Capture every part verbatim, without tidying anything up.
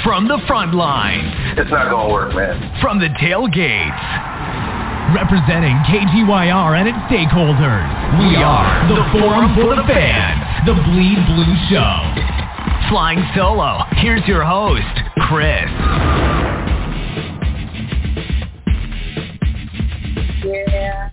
From the front lines. It's not going to work, man. From the tailgates. Representing K G Y R and its stakeholders. We are the Forum for the Fans, the Bleed Blue Show. Flying solo, here's your host, Chris. Yeah.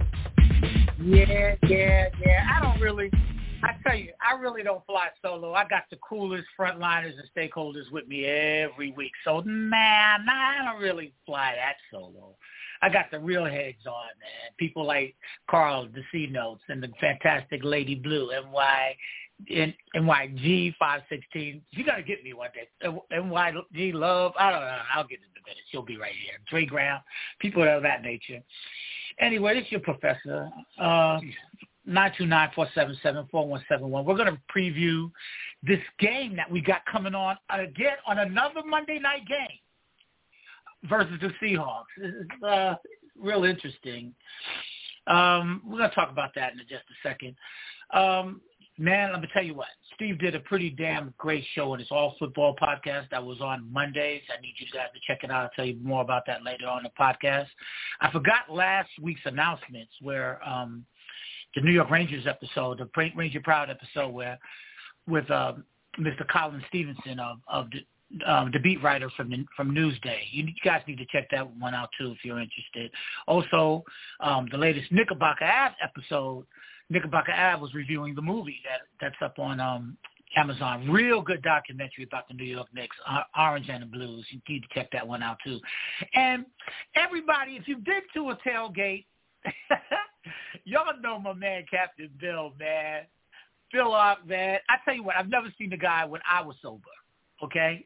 Yeah, yeah, yeah. I don't really, I tell you, I really don't fly solo. I got the coolest frontliners and stakeholders with me every week. So, man, I don't really fly that solo. I got the real heads on, man. People like Carl, the C Notes, and the fantastic Lady Blue, N Y, N Y G five sixteen. You got to get me one day. N Y G Love, I don't know. I'll get it in a minute. She'll be right here. Dre Graham, people of that nature. Anyway, this is your professor. Uh, nine two nine, four seven seven, four one seven one. We're going to preview this game that we got coming on again on another Monday night game versus the Seahawks. It's uh, real interesting. Um, we're going to talk about that in just a second. Um, man, let me tell you what. Steve did a pretty damn great show on his All Football podcast that was on Mondays. I need you guys to check it out. I'll tell you more about that later on in the podcast. I forgot last week's announcements where um, the New York Rangers episode, the Ranger Proud episode where with uh, Mister Colin Stevenson of, of the Um, the beat writer from the, from Newsday. You, you guys need to check that one out, too, if you're interested. Also, um, the latest Knickerbocker Ave episode, Knickerbocker Ave was reviewing the movie that that's up on um, Amazon. Real good documentary about the New York Knicks, uh, Orange and the Blues. You need to check that one out, too. And everybody, if you've been to a tailgate, y'all know my man, Captain Bill, man. Bill Arp, man. I tell you what, I've never seen the guy when I was sober. Okay?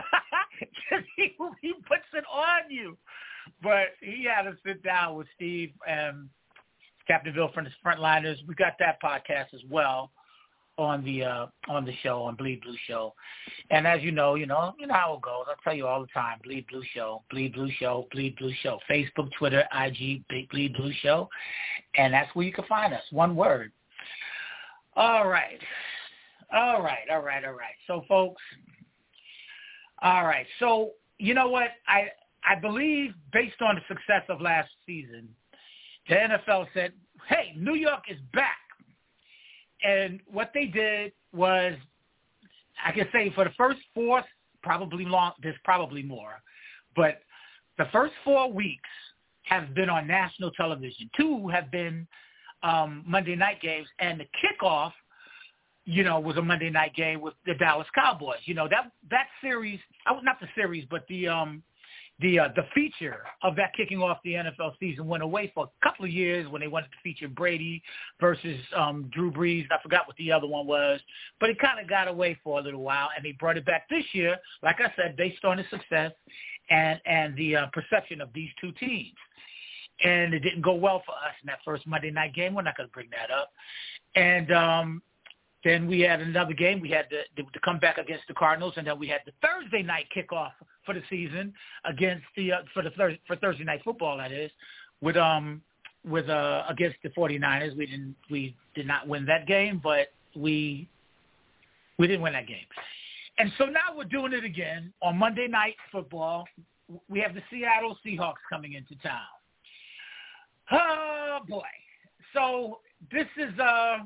he, he puts it on you. But he had to sit down with Steve and Captain Bill from the Frontliners. We got that podcast as well on the uh, on the show, on Bleed Blue Show. And as you know, you know, you know how it goes. I tell you all the time, Bleed Blue Show, Bleed Blue Show, Bleed Blue Show. Facebook, Twitter, I G, Bleed Blue Show. And that's where you can find us. One word. All right. All right, all right, all right. So, folks, all right. So, you know what? I I believe based on the success of last season, the N F L said, hey, New York is back. And what they did was, I can say for the first four, probably long, there's probably more, but the first four weeks have been on national television. Two have been um, Monday night games, and the kickoff, you know, was a Monday night game with the Dallas Cowboys. You know, that that series, not the series, but the um, the uh, the feature of that kicking off the N F L season went away for a couple of years when they wanted to feature Brady versus um, Drew Brees. I forgot what the other one was, but it kind of got away for a little while, and they brought it back this year, like I said, based on the success and, and the uh, perception of these two teams. And it didn't go well for us in that first Monday night game. We're not going to bring that up. And um, then we had another game. We had to, to come back against the Cardinals, and then we had the Thursday night kickoff for the season against the uh, for the thir- for Thursday night football. That is with um with uh against the 49ers. We didn't we did not win that game, but we we didn't win that game. And so now we're doing it again on Monday night football. We have the Seattle Seahawks coming into town. Oh boy! So this is uh.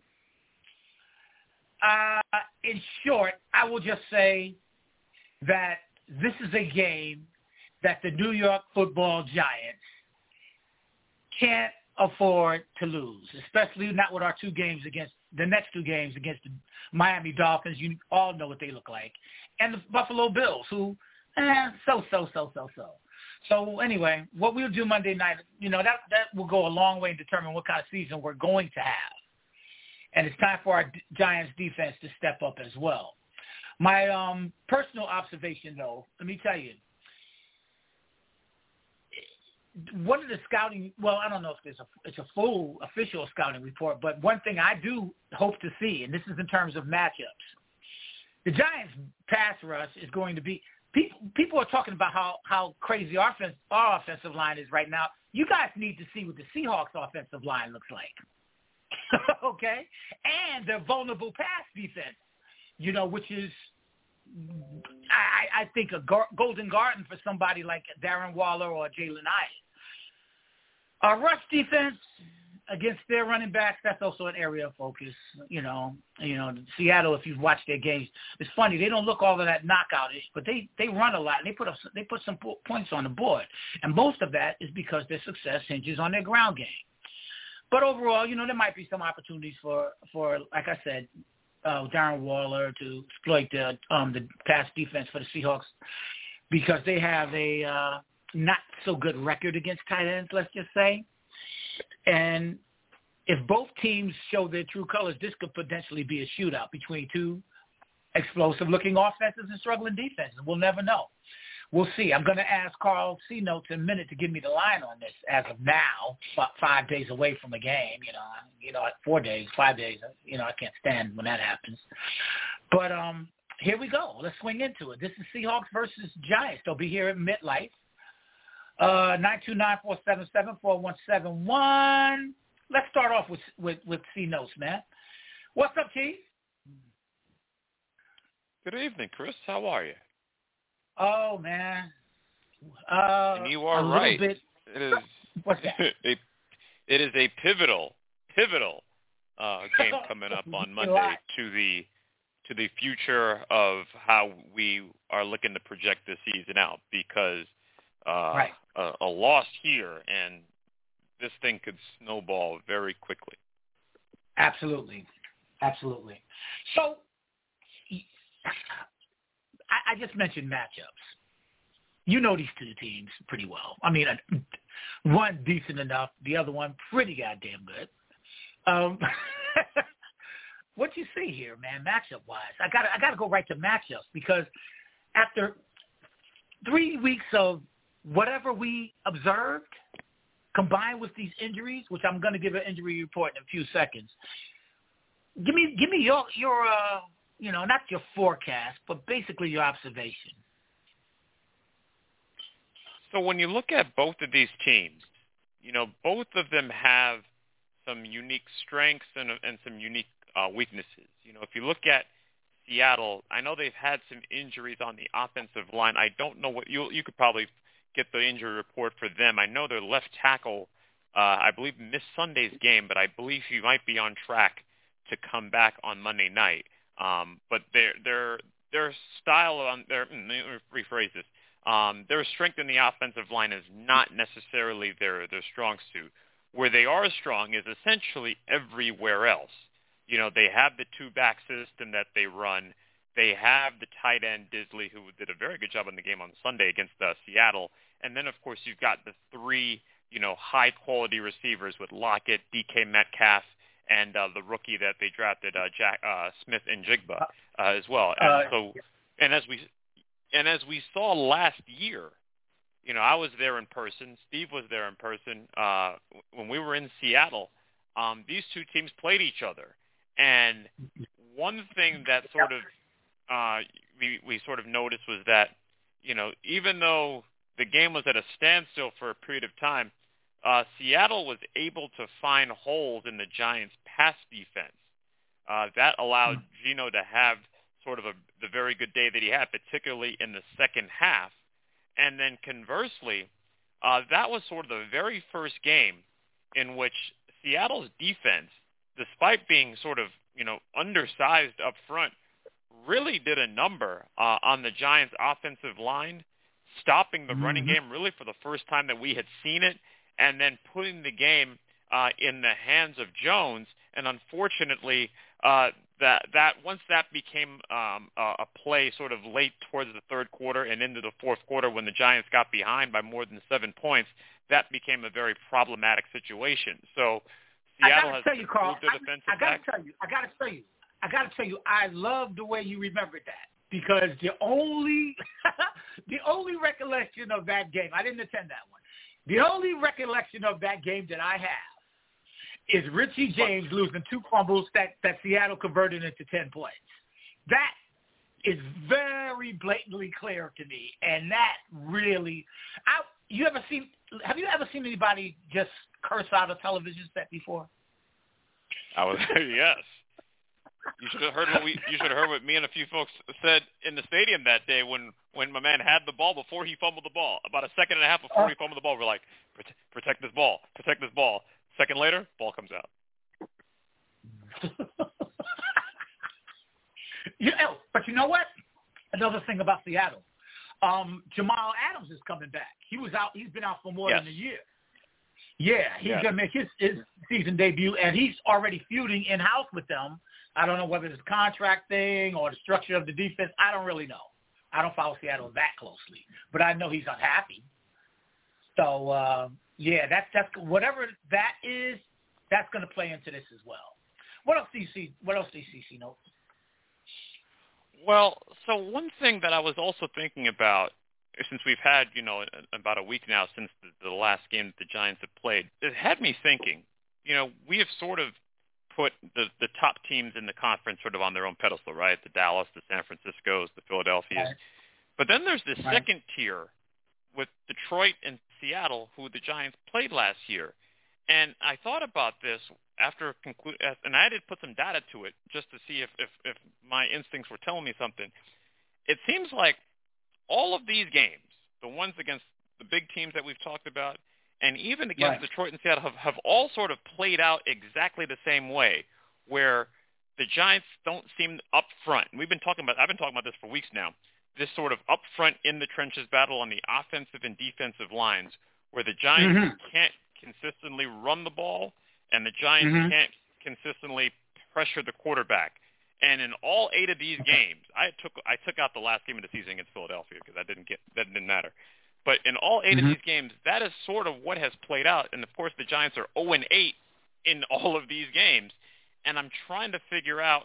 Uh, in short, I will just say that this is a game that the New York Football Giants can't afford to lose, especially not with our two games against the next two games against the Miami Dolphins. You all know what they look like, and the Buffalo Bills, who eh, so so so so so. So anyway, what we'll do Monday night, you know, that that will go a long way in determining what kind of season we're going to have. And it's time for our Giants defense to step up as well. My um, personal observation, though, let me tell you, one of the scouting, well, I don't know if there's a, it's a full official scouting report, but one thing I do hope to see, and this is in terms of matchups, the Giants pass rush is going to be, people, people are talking about how, how crazy our, offense, our offensive line is right now. You guys need to see what the Seahawks offensive line looks like. Okay, and the vulnerable pass defense, you know, which is, I, I, I think a gar- golden garden for somebody like Darren Waller or Jalen Hyatt. Our rush defense against their running backs, that's also an area of focus. You know, you know, Seattle, if you've watched their games, it's funny, they don't look all of that knockout-ish, but they, they run a lot, and they put up, they put some po- points on the board. And most of that is because their success hinges on their ground game. But overall, you know, there might be some opportunities for, for like I said, uh, Darren Waller to exploit the um, the pass defense for the Seahawks because they have a uh, not-so-good record against tight ends, let's just say. And if both teams show their true colors, this could potentially be a shootout between two explosive-looking offenses and struggling defenses. We'll never know. We'll see. I'm going to ask Carl C. Notes in a minute to give me the line on this as of now, about five days away from a game, you know, you know, four days, five days, you know, I can't stand when that happens. But um, here we go. Let's swing into it. This is Seahawks versus Giants. They'll be here at MetLife. Uh, nine two nine, four seven seven, four one seven one. Let's start off with with, with C Notes, man. What's up, Chief? Good evening, Chris. How are you? Oh, man. Uh, and you are a right. Bit... It is. What's that? a, it is a pivotal, pivotal uh, game coming up on Monday to the to the future of how we are looking to project this season out because. Uh, right. a, a loss here, and this thing could snowball very quickly. Absolutely. Absolutely. So, I, I just mentioned matchups. You know these two teams pretty well. I mean, one decent enough, the other one pretty goddamn good. Um, what you see here, man, matchup-wise? I got I got to go right to matchups because after three weeks of whatever we observed, combined with these injuries, which I'm going to give an injury report in a few seconds. Give me, give me your, your, uh, you know, not your forecast, but basically your observation. So when you look at both of these teams, you know, both of them have some unique strengths and, and some unique uh, weaknesses. You know, if you look at Seattle, I know they've had some injuries on the offensive line. I don't know what you you could probably get the injury report for them. I know their left tackle, uh, I believe, missed Sunday's game, but I believe he might be on track to come back on Monday night. Um, but their their their style on their let me rephrase this. Um, their strength in the offensive line is not necessarily their their strong suit. Where they are strong is essentially everywhere else. You know, they have the two-back system that they run. They have the tight end, Disley, who did a very good job in the game on Sunday against uh, Seattle. And then, of course, you've got the three, you know, high-quality receivers with Lockett, D K Metcalf, and uh, the rookie that they drafted, uh, Jack uh, Smith and Jigba, uh, as well. And uh, so, and as we and as we saw last year, you know, I was there in person. Steve was there in person uh, when we were in Seattle. Um, these two teams played each other, and one thing that sort of Uh, we, we sort of noticed was that, you know, even though the game was at a standstill for a period of time, uh, Seattle was able to find holes in the Giants' pass defense. Uh, that allowed Geno to have sort of a, the very good day that he had, particularly in the second half. And then conversely, uh, that was sort of the very first game in which Seattle's defense, despite being sort of, you know, undersized up front, really did a number uh, on the Giants' offensive line, stopping the mm-hmm. running game really for the first time that we had seen it, and then putting the game uh, in the hands of Jones. And unfortunately, uh, that that once that became um, a, a play sort of late towards the third quarter and into the fourth quarter when the Giants got behind by more than seven points, that became a very problematic situation. So Seattle has you, Carl, moved their defensive I, I gotta back. tell you, I gotta tell you, I gotta tell you, I love the way you remembered that because the only the only recollection of that game, I didn't attend that one. The only recollection of that game that I have is Richie James losing two fumbles that, that Seattle converted into ten points. That is very blatantly clear to me, and that really, I, you ever seen? Have you ever seen anybody just curse out a television set before? I was yes. You should have heard what we. You should have heard what me and a few folks said in the stadium that day when, when my man had the ball before he fumbled the ball. About a second and a half before he fumbled the ball, we're like, protect, protect this ball, protect this ball. Second later, ball comes out. you know, but you know what? Another thing about Seattle, um, Jamal Adams is coming back. He was out. He's been out for more yes. than a year. Yeah, he's yes. gonna make his, his season debut, and he's already feuding in house with them. I don't know whether it's a contract thing or the structure of the defense. I don't really know. I don't follow Seattle that closely, but I know he's unhappy. So uh, yeah, that's that's whatever that is. That's going to play into this as well. What else do you see? What else do you see? See notes? Well, so one thing that I was also thinking about, since we've had, you know, about a week now since the, the last game that the Giants have played, it had me thinking, you know, we have sort of put the, the top teams in the conference sort of on their own pedestal, right? The Dallas, the San Franciscos, the Philadelphias. Right. But then there's this right. second tier with Detroit and Seattle, who the Giants played last year. And I thought about this after conclude, and I did put some data to it just to see if, if, if my instincts were telling me something. It seems like all of these games, the ones against the big teams that we've talked about, and even against right. Detroit and Seattle, have, have all sort of played out exactly the same way, where the Giants don't seem up front. And we've been talking about, I've been talking about this for weeks now, this sort of up front in the trenches battle on the offensive and defensive lines, where the Giants mm-hmm. can't consistently run the ball, and the Giants mm-hmm. can't consistently pressure the quarterback. And in all eight of these games, I took I took out the last game of the season against Philadelphia because that didn't get that didn't matter. But in all eight mm-hmm. of these games, that is sort of what has played out. And of course, the Giants are oh and eight in all of these games. And I'm trying to figure out,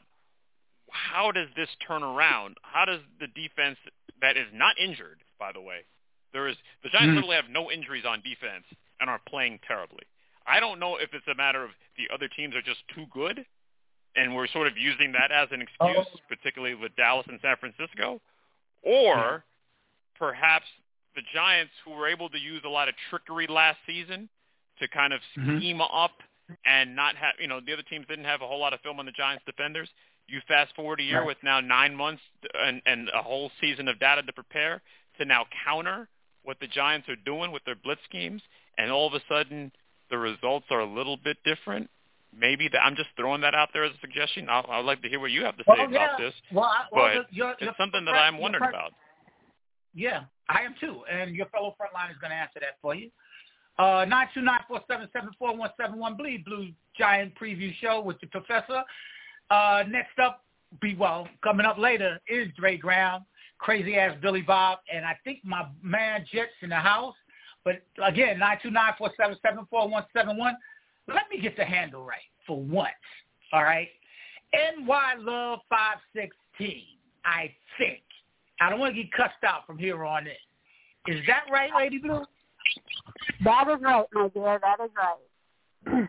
how does this turn around? How does the defense that is not injured, by the way, there is the Giants mm-hmm. literally have no injuries on defense and are playing terribly. I don't know if it's a matter of the other teams are just too good, and we're sort of using that as an excuse, oh. particularly with Dallas and San Francisco, or yeah. perhaps the Giants, who were able to use a lot of trickery last season to kind of scheme mm-hmm. up and not have, you know, the other teams didn't have a whole lot of film on the Giants defenders. You fast forward a year right. with now nine months and, and a whole season of data to prepare to now counter what the Giants are doing with their blitz schemes, and all of a sudden the results are a little bit different. Maybe that, I'm just throwing that out there as a suggestion. I'll, I'd like to hear what you have to say well, yeah. about this. Well, I, well, but the, your, it's your something that front, I'm wondering front, about. Yeah, I am too, and your fellow frontline is going to answer that for you. Uh, nine two nine, four seven seven, four one seven one, Bleed Blue Giant Preview Show with the Professor. Uh, next up, be well, coming up later is Dre Graham, Crazy Ass Billy Bob, and I think my man Jet's in the house. But again, nine two nine, four seven seven, four one seven one. Let me get the handle right for once, all right? N Y Love five sixteen, I think. I don't want to get cussed out from here on in. Is that right, Lady Blue? That is right, my dear. That is right.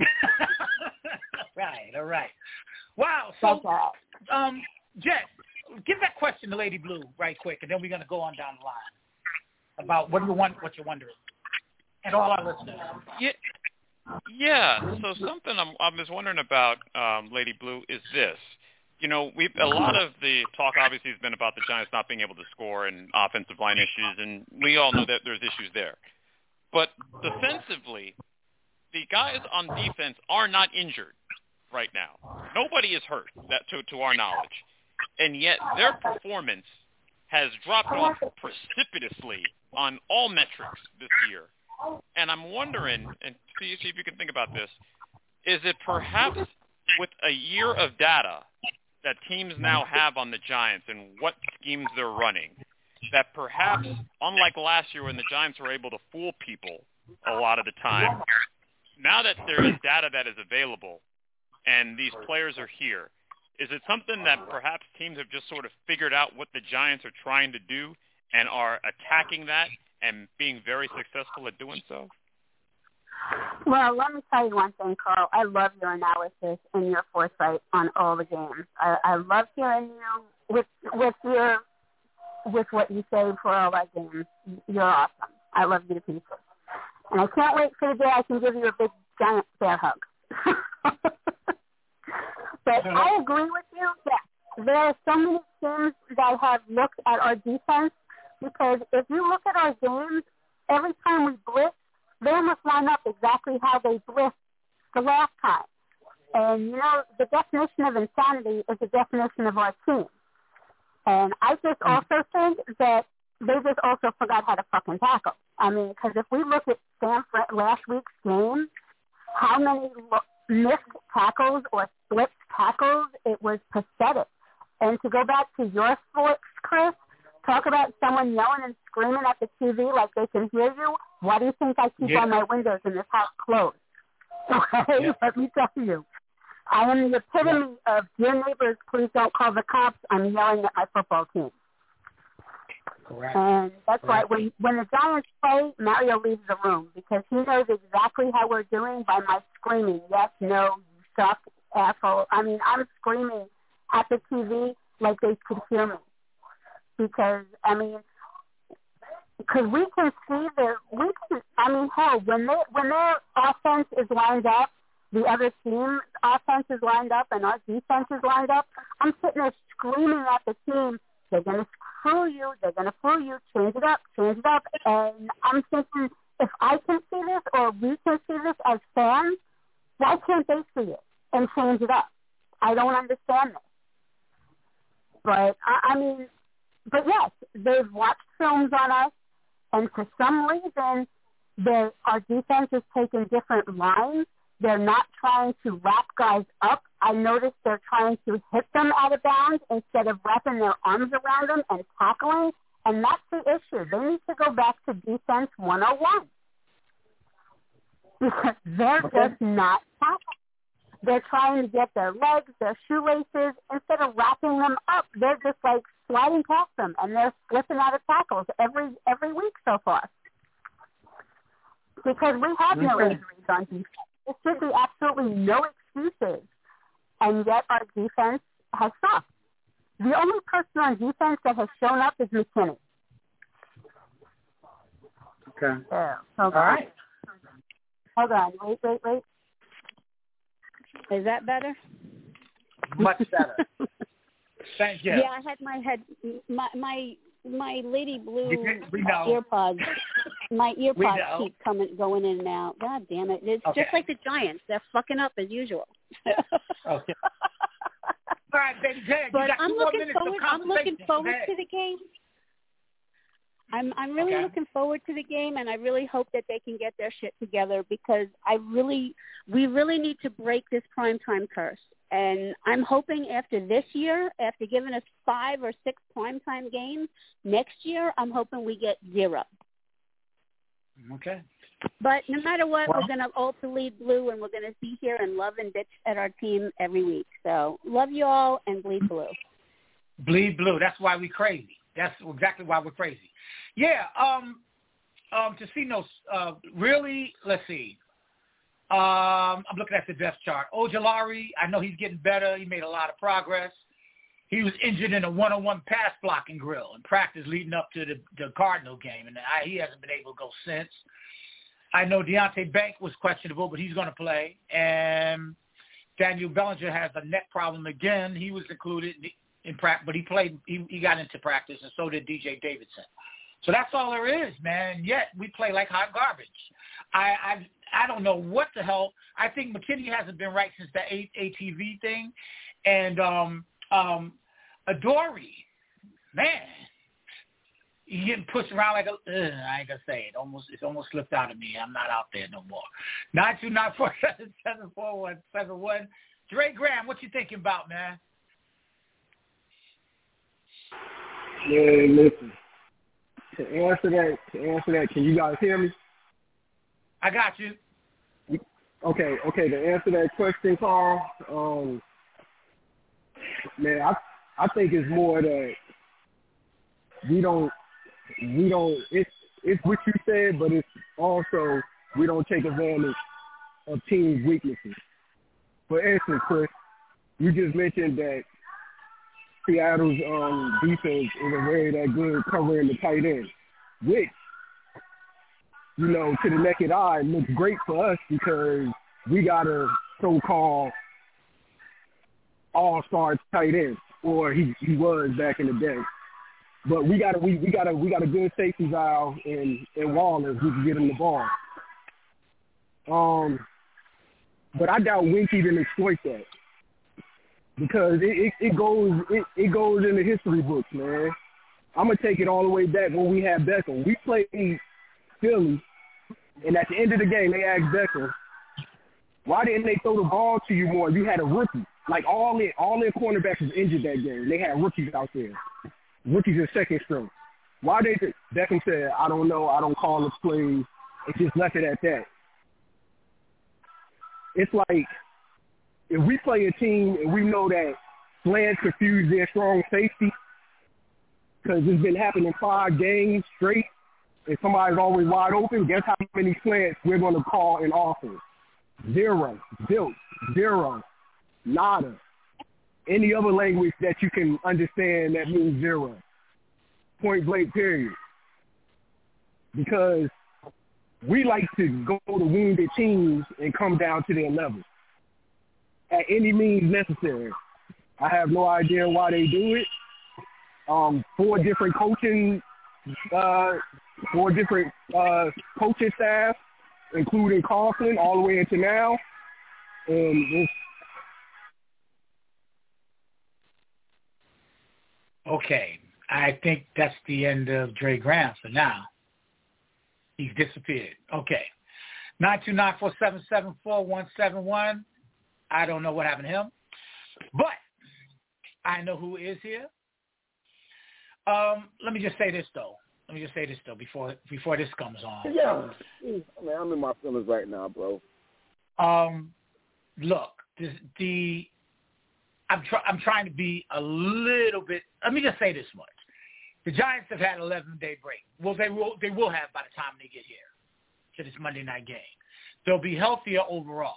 Right, all right. Wow. So, um, Jet, give that question to Lady Blue right quick, and then we're going to go on down the line about what you want, what you're wondering, and all our listeners. Yeah. Yeah. So something I'm, I was wondering about, um, Lady Blue, is this. You know, we've a lot of the talk obviously has been about the Giants not being able to score and offensive line issues, and we all know that there's issues there. But defensively, the guys on defense are not injured right now. Nobody is hurt, that to, to our knowledge. And yet their performance has dropped off precipitously on all metrics this year. And I'm wondering, and see, see if you can think about this, is it perhaps with a year of data that teams now have on the Giants and what schemes they're running, that perhaps, unlike last year when the Giants were able to fool people a lot of the time, now that there is data that is available and these players are here, is it something that perhaps teams have just sort of figured out what the Giants are trying to do and are attacking that and being very successful at doing so? Well, let me tell you one thing, Carl. I love your analysis and your foresight on all the games. I, I love hearing you with with your with what you say for all our games. You're awesome. I love you to pieces. And I can't wait for the day I can give you a big, giant bear hug. But I agree with you that there are so many teams that have looked at our defense because if you look at our games, every time we blitz, they almost line up exactly how they blitzed the last time. And, you know, the definition of insanity is the definition of our team. And I just also think that they just also forgot how to fucking tackle. I mean, because if we look at Stanford last week's game, how many missed tackles or split tackles, it was pathetic. And to go back to your sports, Chris, talk about someone yelling and screaming at the T V like they can hear you. Why do you think I keep yeah. all my windows in this house closed? Okay, yeah. Let me tell you. I am the epitome yeah. of, dear neighbors, please don't call the cops. I'm yelling at my football team. Correct. And that's Correct. why when, when the Giants play, Mario leaves the room because he knows exactly how we're doing by my screaming, yes, no, you suck, asshole. I mean, I'm screaming at the T V like they could hear me. Because, I mean, because we can see their, we can, I mean, hell, when, they, when their offense is lined up, the other team's offense is lined up and our defense is lined up, I'm sitting there screaming at the team, they're going to screw you, they're going to fool you, change it up, change it up. And I'm thinking, if I can see this or we can see this as fans, why can't they see it and change it up? I don't understand this. But, I, I mean, but yes, they've watched films on us, and for some reason, our defense is taking different lines. They're not trying to wrap guys up. I noticed they're trying to hit them out of bounds instead of wrapping their arms around them and tackling, and that's the issue. They need to go back to defense one oh one because they're okay. just not tackling. They're trying to get their legs, their shoelaces, instead of wrapping them up. They're just like sliding past them, and they're slipping out of tackles every every week so far. Because we have no okay. injuries on defense. There should be absolutely no excuses, and yet our defense has sucked. The only person on defense that has shown up is McKinney. Okay. Uh, hold All on. right. Hold on. Wait, wait, wait. Is that better? Much better. Thank you. Yeah, I had my head, my my my Lady Blue we know. earpods. My earpods keep coming, going in and out. God damn it! It's okay. just like the Giants. They're fucking up as usual. Okay. All right, baby Ted. But you got I'm two looking more minutes forward. of I'm looking forward today. to the game. I'm I'm really okay. looking forward to the game, and I really hope that they can get their shit together because I really, we really need to break this primetime curse. And I'm hoping after this year, after giving us five or six primetime games, next year I'm hoping we get zero. Okay. But no matter what, well, we're going to all bleed blue, and we're going to be here and love and bitch at our team every week. So love you all and bleed blue. Bleed blue. That's why we crazy. That's exactly why we're crazy. Yeah. Um. Um. Tosinos. Uh. Really. Let's see. Um. I'm looking at the depth chart. Ojulari. I know he's getting better. He made a lot of progress. He was injured in a one-on-one pass blocking drill in practice leading up to the, the Cardinal game, and I, he hasn't been able to go since. I know Deonte Bank was questionable, but he's going to play. And Daniel Bellinger has a neck problem again. He was included in, in practice, but he played. He, he got into practice, and so did D J Davidson. So that's all there is, man. And yet we play like hot garbage. I I I don't know what the hell. I think McKinney hasn't been right since the A T V thing, and um um Adoree, man. He's getting pushed around like a, ugh, I ain't gonna say it. Almost, it's almost slipped out of me. I'm not out there no more. Nine two nine four seven seven four one seven one. Dre Graham, what you thinking about, man? Man, listen. To answer that, to answer that, can you guys hear me? I got you. Okay, okay. To answer that question, Carl, um, man, I I think it's more that we don't. We don't. It's it's what you said, but it's also we don't take advantage of teams' weaknesses. For instance, Chris, you just mentioned that Seattle's um, defense isn't very that good covering the tight end, which, you know, to the naked eye looks great for us because we got a so-called all-star tight end, or he, he was back in the day. But we got a we, we got a we got a good safety valve in in Wallace who can get him the ball. Um, but I doubt Winky didn't exploit that because it, it, it goes it, it goes in the history books, man. I'm gonna take it all the way back when we had Beckham. We played Philly, and at the end of the game, they asked Beckham, "Why didn't they throw the ball to you more? You had a rookie. Like all their all their cornerbacks was injured that game. They had rookies out there." Rookies in second string. Why they th- Beckham said, I don't know, I don't call the plays. It just left it at that. It's like if we play a team and we know that slants confuse their strong safety because it's been happening five games straight and somebody's always wide open, guess how many slants we're going to call in offense? Zero. Zilch. Zero. Nada. Any other language that you can understand that means zero. Point blank, period. Because we like to go to wounded teams and come down to their level at any means necessary. I have no idea why they do it. Um, four different coaching, uh, four different uh, coaching staff, including Carlson, all the way into now. And it's Okay, I think that's the end of Dre Graham for now. He's disappeared. Okay. nine two nine, four seven seven, four one seven one. I don't know what happened to him, but I know who is here. Um, let me just say this, though. Let me just say this, though, before before this comes on. Yeah, I mean, I'm in my feelings right now, bro. Um, look, the, the I'm, try, I'm trying to be a little bit – let me just say this much. The Giants have had an eleven-day break. Well, they will they will have by the time they get here to this Monday night game. They'll be healthier overall.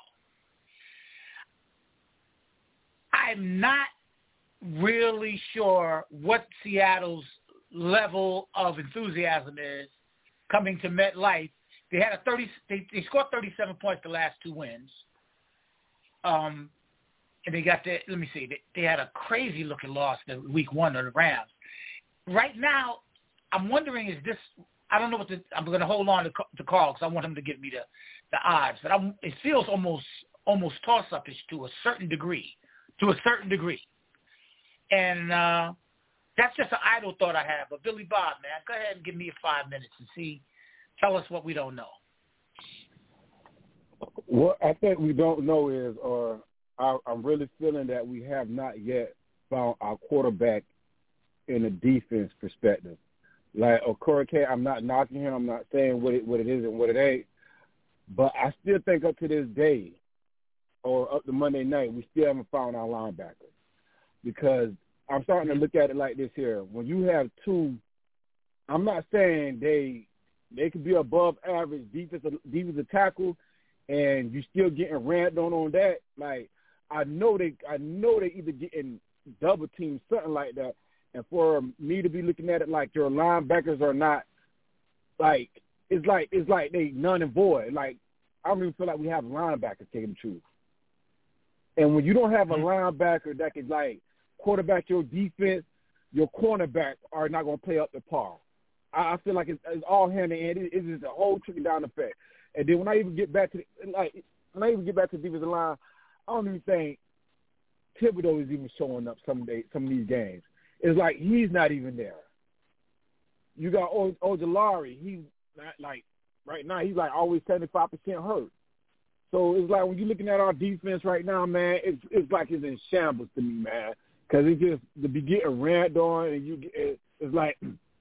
I'm not really sure what Seattle's level of enthusiasm is coming to MetLife. They had a thirty. They, they scored thirty-seven points the last two wins. Um, and they got the. Let me see. They, they had a crazy looking loss in week one of the Rams. Right now, I'm wondering is this. I don't know what the. I'm going to hold on to, to Carl because I want him to give me the, the odds. But I'm, it feels almost almost toss-up-ish to a certain degree. To a certain degree. And uh, that's just an idle thought I have. But Billy Bob, man, go ahead and give me five minutes and see. Tell us what we don't know. What I think we don't know is, or I, I'm really feeling that we have not yet found our quarterback in a defense perspective. Like, okay, I'm not knocking him. I'm not saying what it, what it is and what it ain't. But I still think up to this day, or up to Monday night, we still haven't found our linebacker. Because I'm starting to look at it like this here. When you have two, I'm not saying they they could be above average defensive defensive tackle, and you still getting ran on on that. Like I know they I know they either getting double teamed, something like that. And for me to be looking at it like your linebackers are not like it's like it's like they none and void. Like I don't even feel like we have linebackers, taking the truth. And when you don't have a linebacker that can like quarterback your defense, your cornerbacks are not going to play up to par. I, I feel like it's, it's all hand in hand. It, it's just a whole trickle down effect. And then when I even get back to the, like when I even get back to the defensive line, I don't even think Thibodeau is even showing up some day, some of these games. It's like he's not even there. You got o- Ojulari. He's not like right now. He's like always seventy-five percent hurt. So it's like when you're looking at our defense right now, man, it's it's like it's in shambles to me, man. Because it just to be getting ran on, and you get, it's like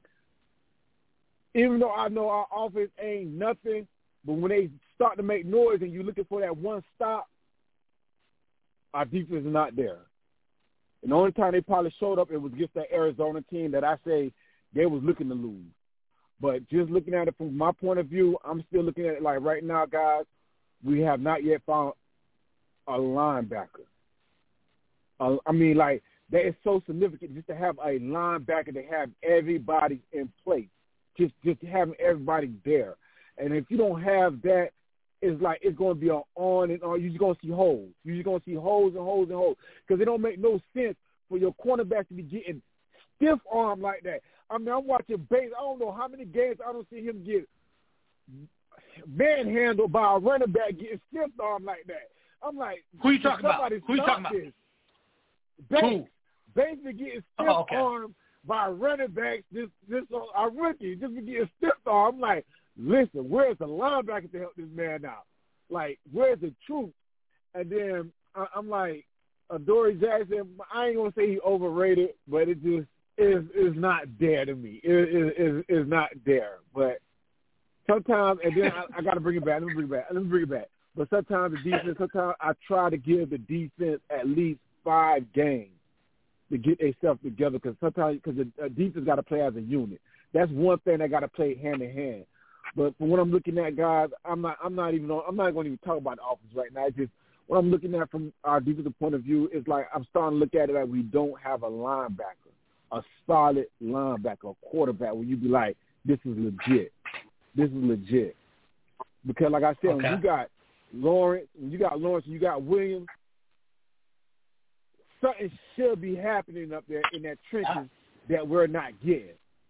even though I know our offense ain't nothing, but when they start to make noise and you're looking for that one stop, our defense is not there. And the only time they probably showed up, it was against that Arizona team that I say they was looking to lose. But just looking at it from my point of view, I'm still looking at it like right now, guys, we have not yet found a linebacker. Uh, I mean, like, that is so significant just to have a linebacker to have everybody in place, just just having everybody there. And if you don't have that, it, it's like it's going to be on, on and on. You're just going to see holes. You're just going to see holes and holes and holes because it don't make no sense for your cornerback to be getting stiff arm like that. I mean, I'm watching Bates. I don't know how many games I don't see him get manhandled by a running back getting stiff arm like that. I'm like, who you talking about? Who you talking about? Bates. Bates been getting stiff oh, okay. arm by running backs. This this uh, our rookie just been getting stiff arm. I'm like, listen, where's the linebacker to help this man out? Like, where's the truth? And then I, I'm like, Adoree Jackson, I ain't gonna say he overrated, but it just is is not there to me. It is is not there. But sometimes, and then I, I got to bring it back. Let me bring it back. Let me bring it back. But sometimes the defense, sometimes I try to give the defense at least five games to get themselves together because sometimes because the defense got to play as a unit. That's one thing they got to play hand in hand. But from what I'm looking at, guys, I'm not I'm not even on, I'm not going to even talk about the offense right now. It's just what I'm looking at from our defensive point of view is like I'm starting to look at it like we don't have a linebacker, a solid linebacker, a quarterback where you be like, this is legit. This is legit. Because like I said, okay. when you got Lawrence, when you got Lawrence, you got Williams, something should be happening up there in that trenches that we're not getting.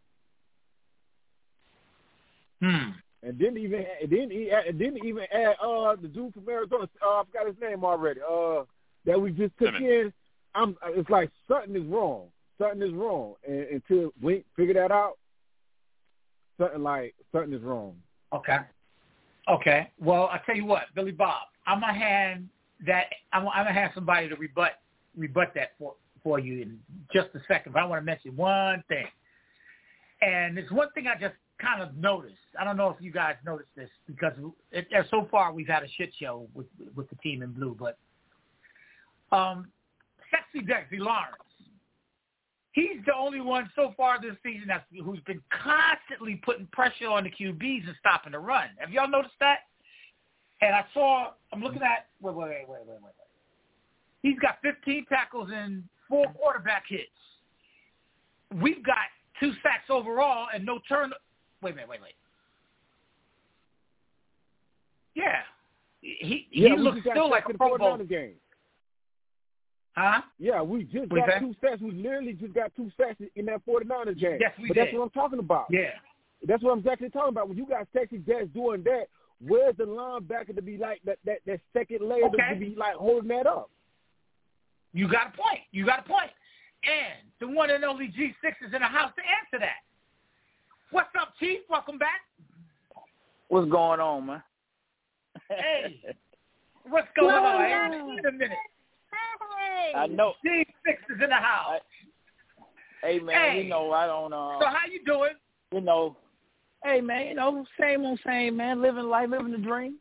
Hmm. And didn't even didn't didn't even add uh the dude from Arizona. Uh, I forgot his name already. Uh, that we just took in. I'm. It's like something is wrong. Something is wrong. And until we figure that out, something like something is wrong. Okay. Okay. Well, I tell you what, Billy Bob, I'm gonna hand that. I'm, I'm gonna have somebody to rebut rebut that for for you in just a second. But I want to mention one thing, and it's one thing I just kind of noticed. I don't know if you guys noticed this because it, so far we've had a shit show with with the team in blue, but um, Sexy Dexy Lawrence, he's the only one so far this season that's, who's been constantly putting pressure on the Q Bs and stopping the run. Have y'all noticed that? And I saw, I'm looking at, wait, wait, wait, wait, wait, wait. He's got fifteen tackles and four quarterback hits. We've got two sacks overall and no turn. Wait a minute, wait, wait. Yeah. He, he yeah, looks still like a Pro Bowl. Game. Huh? Yeah, we just what got two sacks. We literally just got two sacks in that forty-niners game. Yes, we but did. That's what I'm talking about. Yeah. That's what I'm exactly talking about. When you got Sexy Dex doing that, where's the linebacker to be like that, that, that second layer okay. to be like holding that up? You got a point. You got a point. And the one and only G six is in the house to answer that. What's up, Chief? Welcome back. What's going on, man? Hey. What's going no, on? I ain't seen a minute. Hey. I know. G six is in the house. I, hey, man, hey. you know, I don't uh So how you doing? You know, hey, man, you know, same old same, man. Living life, living the dream.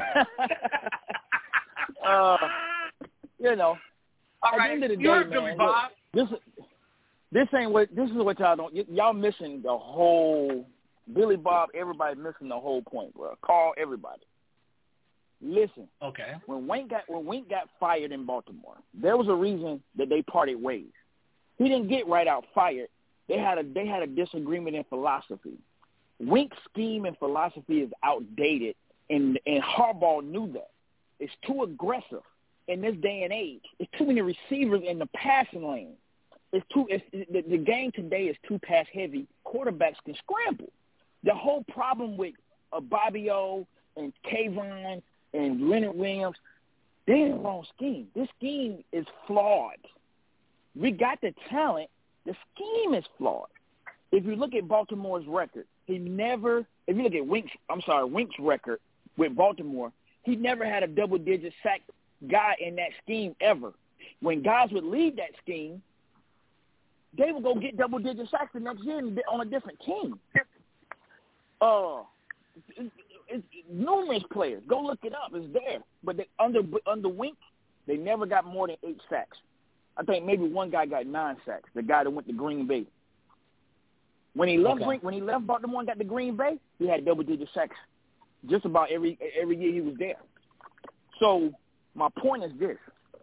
uh, you know. All At right. the end of the day, you heard man, Billy Bob. Look, this this ain't what this is what y'all don't. Y- y'all missing the whole Billy Bob. Everybody missing the whole point, bro. Call everybody. Listen. Okay. When Wink got when Wink got fired in Baltimore, there was a reason that they parted ways. He didn't get right out fired. They had a they had a disagreement in philosophy. Wink's scheme and philosophy is outdated, and and Harbaugh knew that. It's too aggressive. In this day and age, there's too many receivers in the passing lane. It's too. It's, the, the game today is too pass heavy. Quarterbacks can scramble. The whole problem with uh, Bobby O and Kayvon and Leonard Williams, they're in the wrong scheme. This scheme is flawed. We got the talent. The scheme is flawed. If you look at Baltimore's record, he never. If you look at Wink's, I'm sorry, Wink's record with Baltimore, he never had a double-digit sack guy in that scheme ever. When guys would lead that scheme, they would go get double-digit sacks the next year on a different team. Uh, it's, it's numerous players. Go look it up. It's there. But they, under under Wink, they never got more than eight sacks. I think maybe one guy got nine sacks. The guy that went to Green Bay. When he left, okay. when he left Baltimore and got to Green Bay, he had double-digit sacks just about every every year he was there. So my point is this.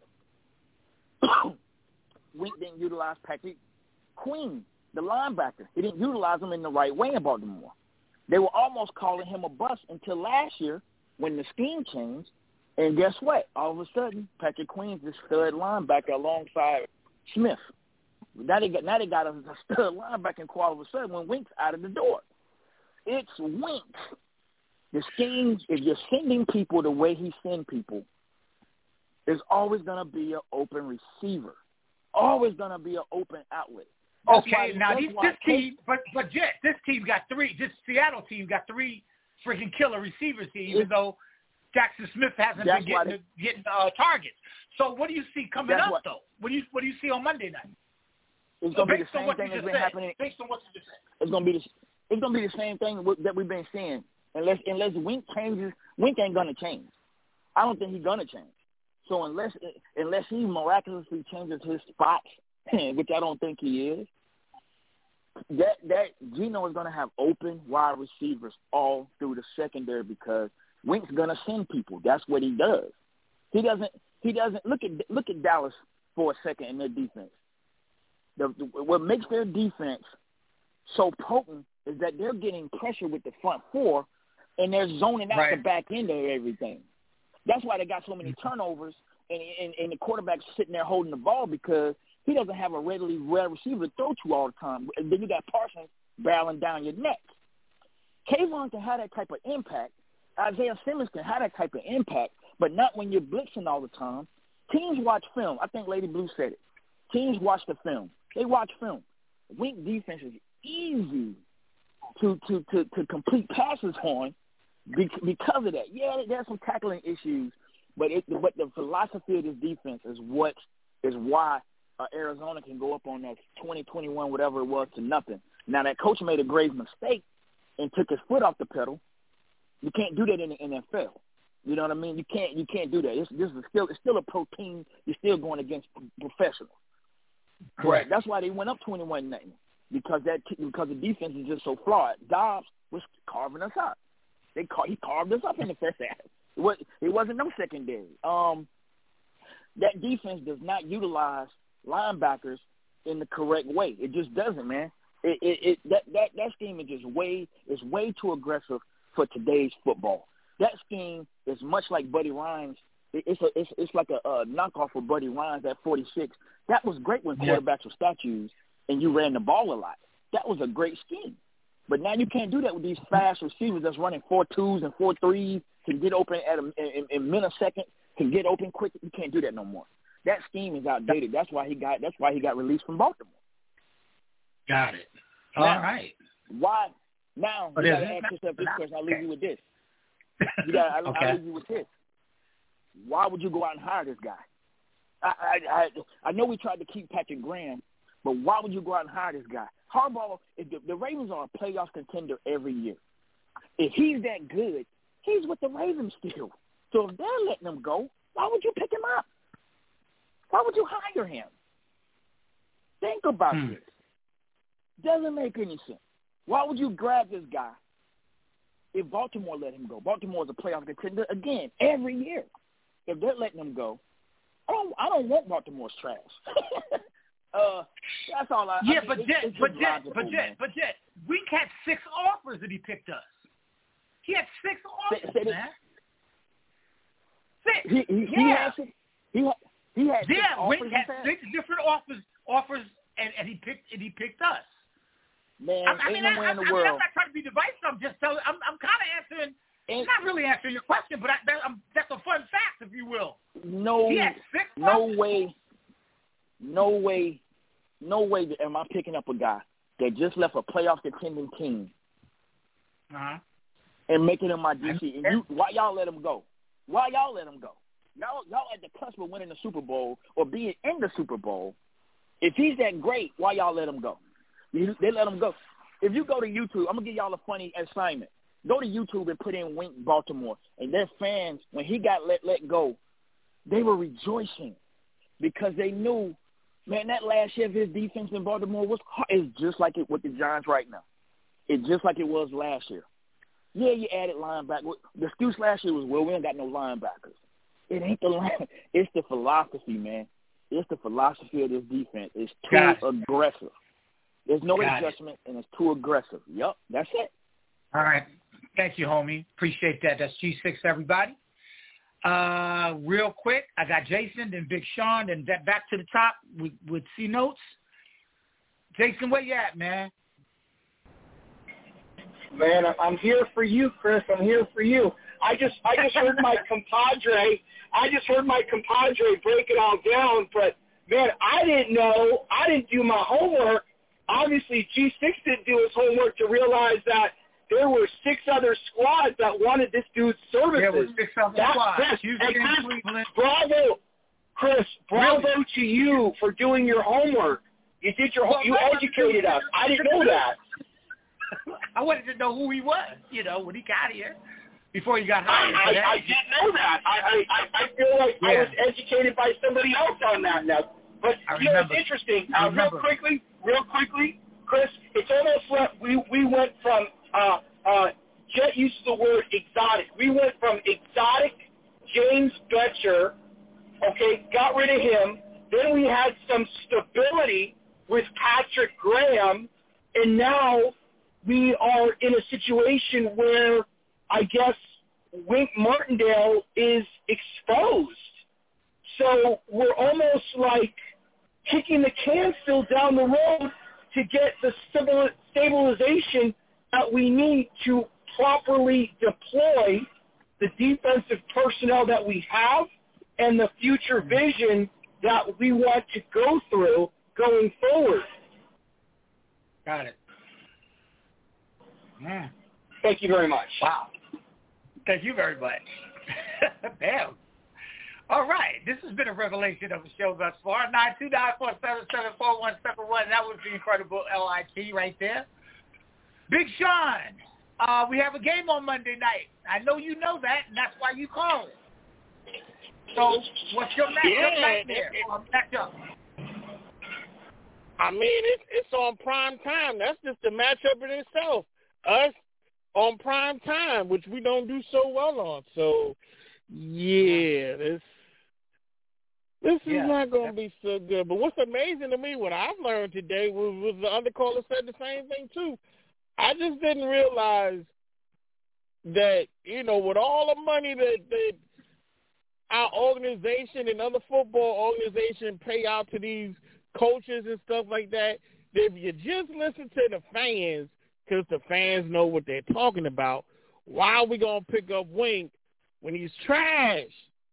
Wink didn't utilize Patrick Queen, the linebacker. He didn't utilize him in the right way in Baltimore. They were almost calling him a bust until last year when the scheme changed, and guess what? All of a sudden, Patrick Queen's the stud linebacker alongside Smith. Now they got now they got a stud linebacker all of a sudden when Wink's out of the door. It's Wink. The scheme, if you're sending people the way he sends people, there's always going to be an open receiver. Always going to be an open outlet. That's okay, why, now these, this Kate, team, but but Jet, this team got three. This Seattle team got three freaking killer receivers here, even though Jackson Smith hasn't been getting they, getting uh, targets. So what do you see coming up, what, though? What do you what do you see on Monday night? It's so going to be the same thing that's been said, happening. Based on what you just said, it's going to be the it's going to be the same thing that we've been seeing. Unless unless Wink changes, Wink ain't going to change. I don't think he's going to change. So unless unless he miraculously changes his spots, which I don't think he is, that that Geno is going to have open wide receivers all through the secondary because Wink's going to send people. That's what he does. He doesn't. He doesn't look at look at Dallas for a second in their defense. The, the, what makes their defense so potent is that they're getting pressure with the front four, and they're zoning out right. the back end of everything. That's why they got so many turnovers, and, and, and the quarterback's sitting there holding the ball because he doesn't have a readily wide receiver to throw to all the time. And then you got Parsons barreling down your neck. Kayvon can have that type of impact. Isaiah Simmons can have that type of impact, but not when you're blitzing all the time. Teams watch film. I think Lady Blue said it. Teams watch the film. They watch film. Wink defense is easy to, to, to, to complete passes on because of that. Yeah, there's some tackling issues, but it, but the philosophy of this defense is what is why uh, Arizona can go up on that twenty, twenty-one, whatever it was, to nothing. Now, that coach made a grave mistake and took his foot off the pedal. You can't do that in the N F L. You know what I mean? You can't you can't do that. It's, this is still it's still a pro team. You're still going against professionals. Correct. That's why they went up twenty-one nothing because that because the defense is just so flawed. Dobbs was carving us up. They car- he carved us up in the first half. It was it wasn't no secondary. Um, that defense does not utilize linebackers in the correct way. It just doesn't, man. It it, it that, that that scheme is just way is way too aggressive for today's football. That scheme is much like Buddy Ryan's. It's a it's it's like a, a knockoff of Buddy Ryan's at forty-six. That was great when quarterbacks were statues and you ran the ball a lot. That was a great scheme. But now you can't do that with these fast receivers that's running four twos and four threes to get open at a in, in millisecond to get open quick. You can't do that no more. That scheme is outdated. That's why he got that's why he got released from Baltimore. Got it. All now, right. Why now you gotta ask yourself this question. I'll leave you with this. You got I'll, okay. I'll leave you with this. Why would you go out and hire this guy? I, I I I know we tried to keep Patrick Graham, but why would you go out and hire this guy? Harbaugh, if the, the Ravens are a playoff contender every year. If he's that good, he's with the Ravens still. So if they're letting him go, why would you pick him up? Why would you hire him? Think about hmm. this. Doesn't make any sense. Why would you grab this guy if Baltimore let him go? Baltimore is a playoff contender again every year. If they're letting him go, I don't. I don't want Baltimore's trash. uh, that's all I. Yeah, I mean, but it's, Jet, it's but just Jet, logical, but man. Jet, but Jet. Wink had six offers that he picked us. He had six offers, say, say man. Six. He he, yeah. he had six, he had he had six yeah. offers Wink had six different offers offers, and, and he picked and he picked us. Man, I, I mean, I, I, in the I world. mean, I'm not trying to be divisive. I'm just telling. I'm I'm kind of answering. Ain't, not really answering your question, but I, that, I'm, that's a fun fact, if you will. No, he had six no offers. way, no way, no way am I picking up a guy that just left a playoff contending team uh-huh. and making him my D C. And you, why y'all let him go? Why y'all let him go? Y'all, y'all at the cusp of winning the Super Bowl or being in the Super Bowl. If he's that great, why y'all let him go? You, they let him go. If you go to YouTube, I'm gonna give y'all a funny assignment. Go to YouTube and put in Wink Baltimore, and their fans, when he got let let go, they were rejoicing because they knew, man, that last year of his defense in Baltimore was hard. It's just like it with the Giants right now. It's just like it was last year. Yeah, you added linebacker. The excuse last year was, well, we ain't got no linebackers. It ain't the line. It's the philosophy, man. It's the philosophy of this defense. It's too Got it. aggressive. There's no Got adjustment, it. and it's too aggressive. Yep, that's it. All right. Thank you, homie. Appreciate that. That's G six, everybody. Uh, real quick, I got Jason, then Big Sean, then that back to the top with, with C Notes. Jason, where you at, man? Man, I'm here for you, Chris. I'm here for you. I just, I just heard my compadre. I just heard my compadre break it all down. But man, I didn't know. I didn't do my homework. Obviously, G six didn't do his homework to realize that there were six other squads that wanted this dude's services. There were six other That's squads. Chris, Houston, and Chris, Cleveland. bravo, Chris. Bravo Really? to you for doing your homework. You did your. Well, you I educated us. I didn't know that. I wanted to know who he was, you know, when he got here, before he got hired. I, I, I didn't know that. I, I, I feel like yeah. I was educated by somebody else on that now. But, I you remember. know, it's interesting. I Uh, real quickly, real quickly, Chris, it's almost like we, we went from, uh, uh, Jet used the word exotic. We went from exotic James Betcher, okay, got rid of him. Then we had some stability with Patrick Graham, and now we are in a situation where I guess Wink Martindale is exposed. So we're almost like kicking the can still down the road to get the stabilization that we need to properly deploy the defensive personnel that we have and the future vision that we want to go through going forward. Got it. Mm. Thank you very much. Wow. Thank you very much. Damn. All right. This has been a revelation of the show thus far. nine two nine four seven seven four one seven one. That was the incredible L I T right there. Big Sean, uh, we have a game on Monday night. I know you know that, and that's why you call it. So what's your matchup yeah, nightmare? it, Or matchup? I mean, it, it's on prime time. That's just a matchup in itself. Us on prime time, which we don't do so well on. So, yeah, this this is yeah, not going to be so good. But what's amazing to me, what I've learned today, was, was the undercaller said the same thing, too. I just didn't realize that, you know, with all the money that, that our organization and other football organizations pay out to these coaches and stuff like that, if you just listen to the fans, because the fans know what they're talking about, why are we going to pick up Wink when he's trash?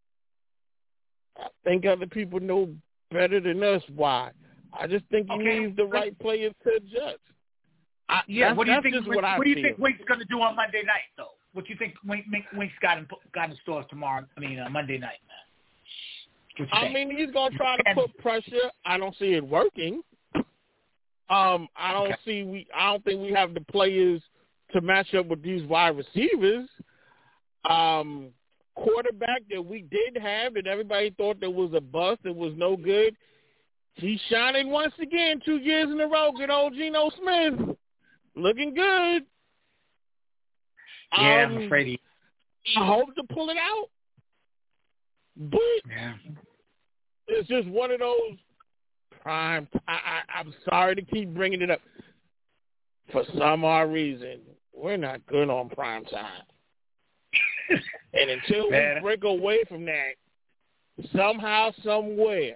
I think other people know better than us why. I just think he Okay. needs the right players to adjust. I, Yeah, what do you think? Just What, what I what do you feel. think Wink's going to do on Monday night, though? What do you think Wink, Wink, Wink's got in got in store tomorrow? I mean, uh, Monday night, man. What you I think? mean, he's going to try to put pressure. I don't see it working. Um, I don't okay. see we. I don't think we have the players to match up with these wide receivers. Um, quarterback that we did have that everybody thought that was a bust, that was no good. He's shining once again, two years in a row. Good old Geno Smith, looking good. Yeah, um, I'm afraid he. I hope to pull it out, but yeah. it's just one of those prime. I, I, I'm sorry to keep bringing it up. For some odd reason, we're not good on prime time. And until Man. we break away from that, somehow, somewhere,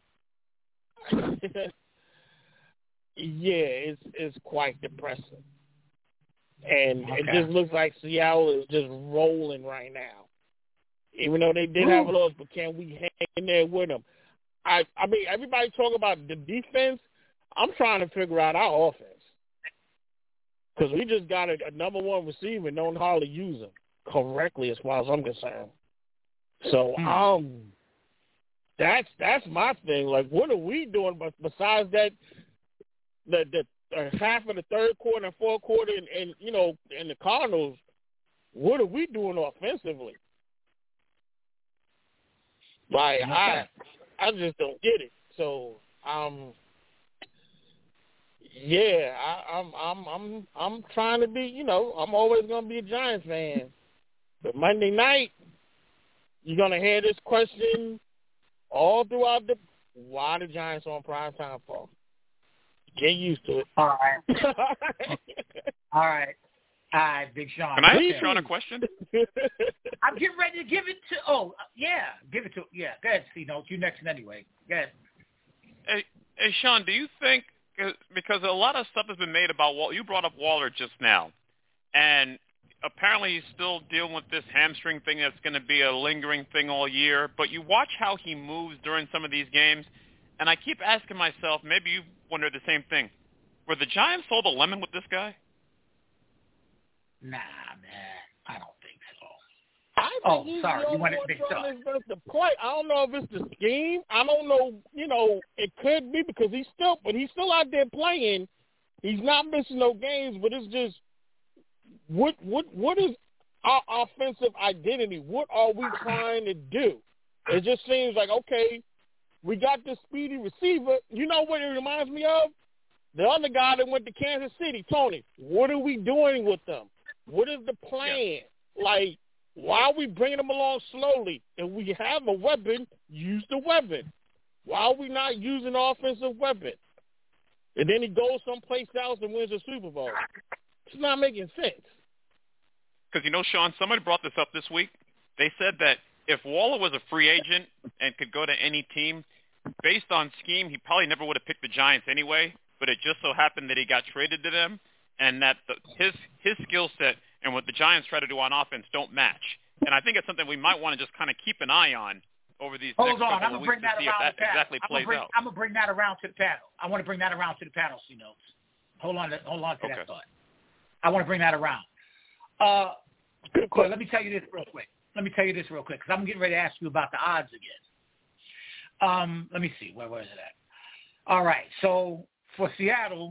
yeah, it's it's quite depressing. And okay. it just looks like Seattle is just rolling right now. Even though they did Ooh. have a loss, but can we hang in there with them? I I mean, everybody talk about the defense. I'm trying to figure out our offense. Because we just got a, a number one receiver and don't hardly use him correctly as far as I'm concerned. So, mm. um, that's that's my thing. Like, what are we doing besides that, the, the uh, half of the third quarter and fourth quarter and, and, you know, in the Cardinals, what are we doing offensively? Like, okay. I I just don't get it. So, um, yeah, I, I'm I'm I'm I'm trying to be, you know, I'm always gonna be a Giants fan. But Monday night, you're gonna hear this question all throughout the why the Giants on prime time for? Get used to it. All right. All right. All right, Big Sean. Can I ask Sean a question? I'm getting ready to give it to. Oh, yeah, give it to. Yeah, go ahead, C-Note. You next anyway. Go ahead. Hey, hey, Sean, do you think because a lot of stuff has been made about Waller. You brought up Waller just now, and apparently he's still dealing with this hamstring thing that's going to be a lingering thing all year. But you watch how he moves during some of these games, and I keep asking myself, maybe you wonder the same thing. Were the Giants sold a lemon with this guy? Nah, man, I don't think so. I think oh, he's sorry, the you only wanted one to be trying his best to play. I don't know if it's the scheme. I don't know. You know, it could be because he's still, but he's still out there playing. He's not missing no games, but it's just what what what is our offensive identity? What are we trying to do? It just seems like, okay, we got this speedy receiver. You know what it reminds me of? The other guy that went to Kansas City, Tony. What are we doing with them? What is the plan? Yeah. Like, why are we bringing them along slowly? If we have a weapon, use the weapon. Why are we not using the offensive weapon? And then he goes someplace else and wins a Super Bowl. It's not making sense. Because, you know, Sean, somebody brought this up this week. They said that if Waller was a free agent and could go to any team, based on scheme, he probably never would have picked the Giants anyway, but it just so happened that he got traded to them and that the, his his skill set and what the Giants try to do on offense don't match. And I think it's something we might want to just kind of keep an eye on over these Hold next on, couple I'm of gonna weeks bring to that see if around that the panel. exactly I'm plays gonna bring, out. I'm gonna bring that around to the panel. I want to bring that around to the panel, C notes. Hold on, to, hold on to okay. that thought. I want to bring that around. Uh, Cool. Let me tell you this real quick. Let me tell you this real quick because I'm getting ready to ask you about the odds again. Um, let me see. Where, where is it at? All right. So for Seattle,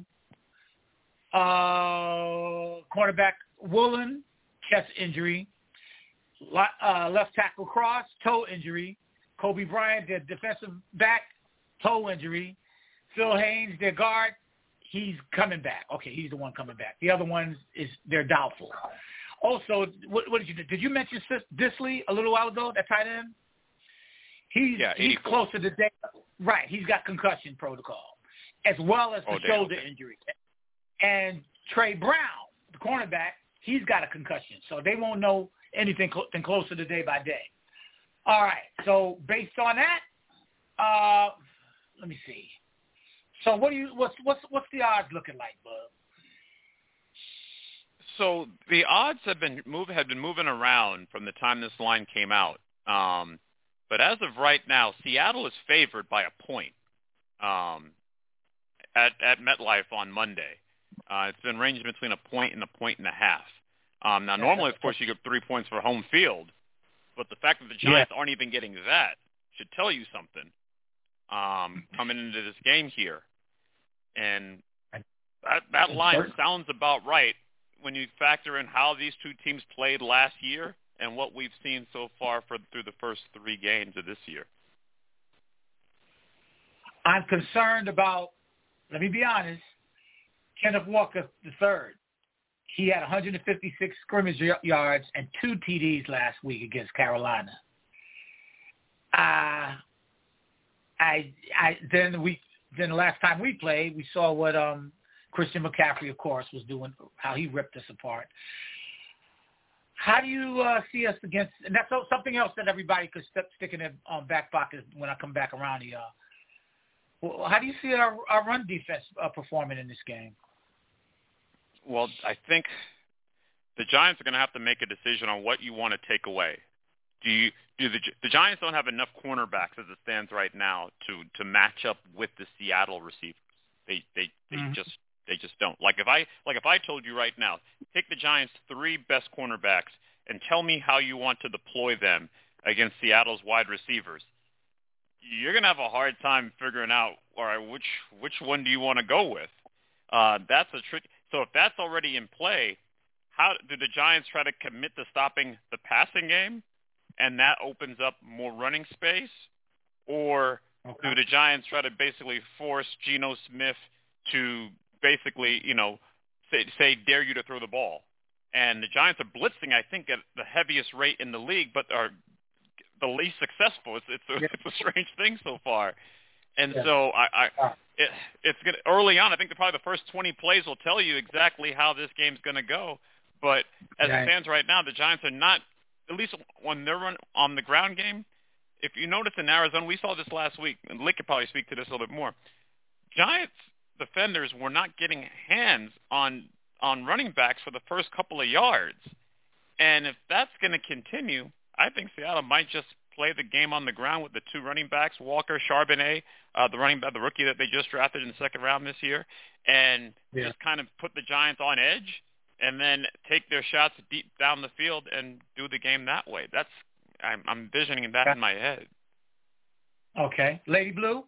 uh, cornerback Woolen, chest injury. Uh, left tackle Cross, toe injury. Kobe Bryant, their defensive back, toe injury. Phil Haynes, their guard, he's coming back. Okay, he's the one coming back. The other ones is they're doubtful. Also, what, what did you do? Did you mention Disley a little while ago, that tight end? He's yeah, he's close to the day. Right, he's got concussion protocol, as well as the oh, shoulder okay. injury. And Trey Brown, the cornerback, he's got a concussion, so they won't know anything cl- closer to day by day. All right, so based on that, uh, let me see. So what do you what's what's what's the odds looking like, bud? So the odds have been move have been moving around from the time this line came out. Um, but as of right now, Seattle is favored by a point um, at at MetLife on Monday. Uh, it's been ranging between a point and a point and a half. Um, now, normally, of course, you get three points for home field, but the fact that the Giants yeah. aren't even getting that should tell you something um, coming into this game here. And that, that line sounds about right when you factor in how these two teams played last year and what we've seen so far for through the first three games of this year. I'm concerned about, let me be honest, Kenneth Walker the third. He had one hundred fifty-six scrimmage yards and two T Ds last week against Carolina. Uh, I, I then the week, then the last time we played, we saw what um, Christian McCaffrey, of course, was doing, how he ripped us apart. How do you uh, see us against? And that's something else that everybody could step, stick in their um, back pocket when I come back around here. Well, how do you see our, our run defense uh, performing in this game? Well, I think the Giants are going to have to make a decision on what you want to take away. Do you do the the Giants don't have enough cornerbacks as it stands right now to to match up with the Seattle receivers. They they they mm-hmm. just they just don't. Like if I like if I told you right now, take the Giants' three best cornerbacks and tell me how you want to deploy them against Seattle's wide receivers, you're going to have a hard time figuring out, all right, which which one do you want to go with? Uh, that's a trick. So if that's already in play, how do the Giants try to commit to stopping the passing game, and that opens up more running space? Or okay. do the Giants try to basically force Geno Smith to basically, you know, say, say dare you to throw the ball? And the Giants are blitzing, I think, at the heaviest rate in the league, but are the least successful. It's it's a, yeah. it's a strange thing so far. And yeah. so I, I it, it's gonna early on. I think the, probably the first twenty plays will tell you exactly how this game's going to go. But as Right. it stands right now, the Giants are not, at least when they're run on the ground game, if you notice in Arizona, we saw this last week, and Lick could probably speak to this a little bit more. Giants defenders were not getting hands on on running backs for the first couple of yards. And if that's going to continue, I think Seattle might just play the game on the ground with the two running backs, Walker, Charbonnet, uh, the running back, the rookie that they just drafted in the second round this year, and Yeah. just kind of put the Giants on edge and then take their shots deep down the field and do the game that way. That's I'm, I'm envisioning that in my head. Okay. Lady Blue?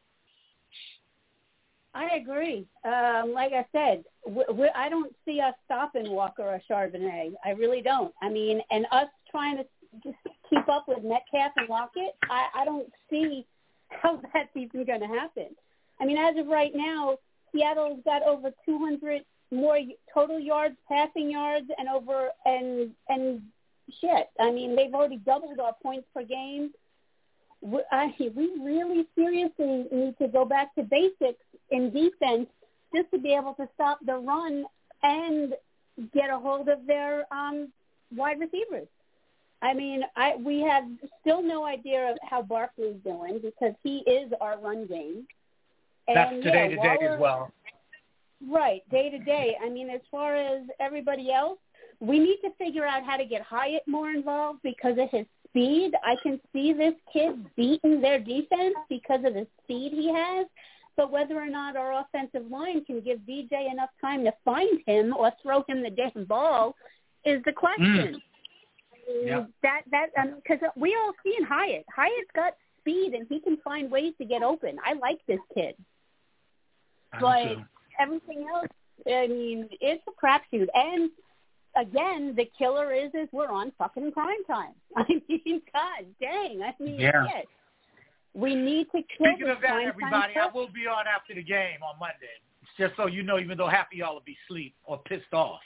I agree. Um, like I said, we, we, I don't see us stopping Walker or Charbonnet. I really don't. I mean, and us trying to just keep up with Metcalf and Lockett, I, I don't see how that's even going to happen. I mean, as of right now, Seattle's got over two hundred more total yards, passing yards, and over and and shit. I mean, they've already doubled our points per game. We, I, we really seriously need to go back to basics in defense just to be able to stop the run and get a hold of their um, wide receivers. I mean, I we have still no idea of how Barkley's doing because he is our run game. And, That's today yeah, to day Waller, as well. Right, day to day. I mean, as far as everybody else, we need to figure out how to get Hyatt more involved because of his speed. I can see this kid beating their defense because of the speed he has. But whether or not our offensive line can give B J enough time to find him or throw him the damn ball is the question. Mm. Yeah. That that because um, we all seen Hyatt. Hyatt's got speed and he can find ways to get open. I like this kid, I but too. everything else, I mean, it's a crapshoot. And again, the killer is is we're on fucking prime time. I mean, God dang. I mean, Yeah. shit. We need to kill Speaking this of that, prime everybody, time I will be on after the game on Monday. Just so you know, even though half of y'all will be asleep or pissed off.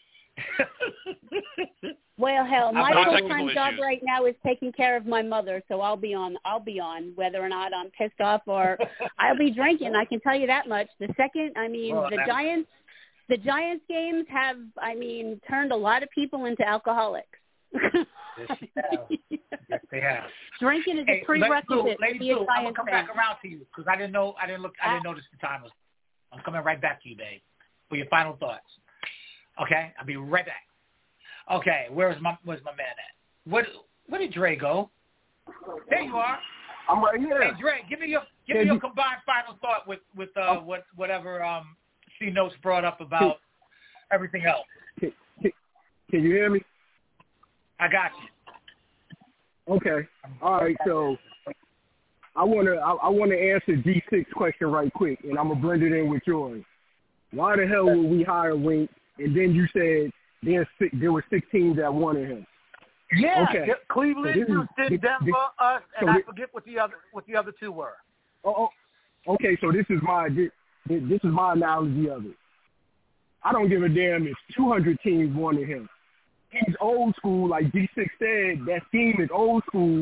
Well, hell, my I've got full-time technical job issues. right now is taking care of my mother, so I'll be on. I'll be on, whether or not I'm pissed off or I'll be drinking. I can tell you that much. The second, I mean, Well, the that- Giants, the Giants games have, I mean, turned a lot of people into alcoholics. Yes, they have. Yes, they have. Drinking is Hey, a prerequisite Lady Blue, to Lady be a Blue, I'm gonna Giants come fan. back around to you because I didn't know, I didn't look, I didn't notice the time was. I'm coming right back to you, babe, for your final thoughts. Okay, I'll be right back. Okay, where's my where's my man at? Where where did Dre go? There you are. I'm right here. Hey Dre, give me your give me Can your you- combined final thought with with uh, what whatever um C Notes brought up about everything else. Can, can, can you hear me? I got you. Okay. All right. So I wanna I, I wanna answer G six question right quick, and I'm gonna blend it in with yours. Why the hell would we hire Wink? And then you said there's six, there were six teams that wanted him. Yeah, Okay. Cle- Cleveland, So this is- Houston, this- Denver, this- us, and so I this- forget what the other what the other two were. Oh, oh, okay. So this is my this, this is my analogy of it. I don't give a damn if two hundred teams wanted him. He's old school, like G six said. That scheme is old school.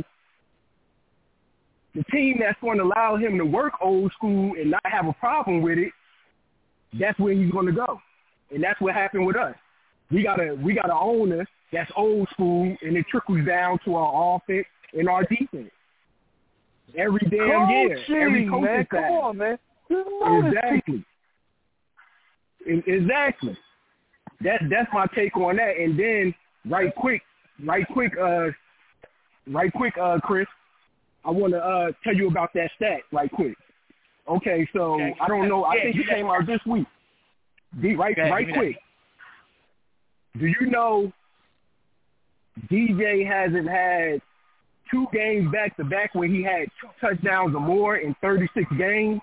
The team that's going to allow him to work old school and not have a problem with it, that's where he's going to go. And that's what happened with us. We got a we got an owner that's old school, and it trickles down to our offense and our defense. Every damn year, every coaching man. Come staff. on, man. You know this Exactly. E- Exactly. That's that's my take on that. And then right quick, right quick, uh, right quick, uh, Chris, I want to uh tell you about that stat right quick. Okay, so Okay. I don't know. I Yeah, think give it me that came out this week. D, right, Okay, right give me quick. Do you know D J hasn't had two games back to back where he had two touchdowns or more in thirty-six games?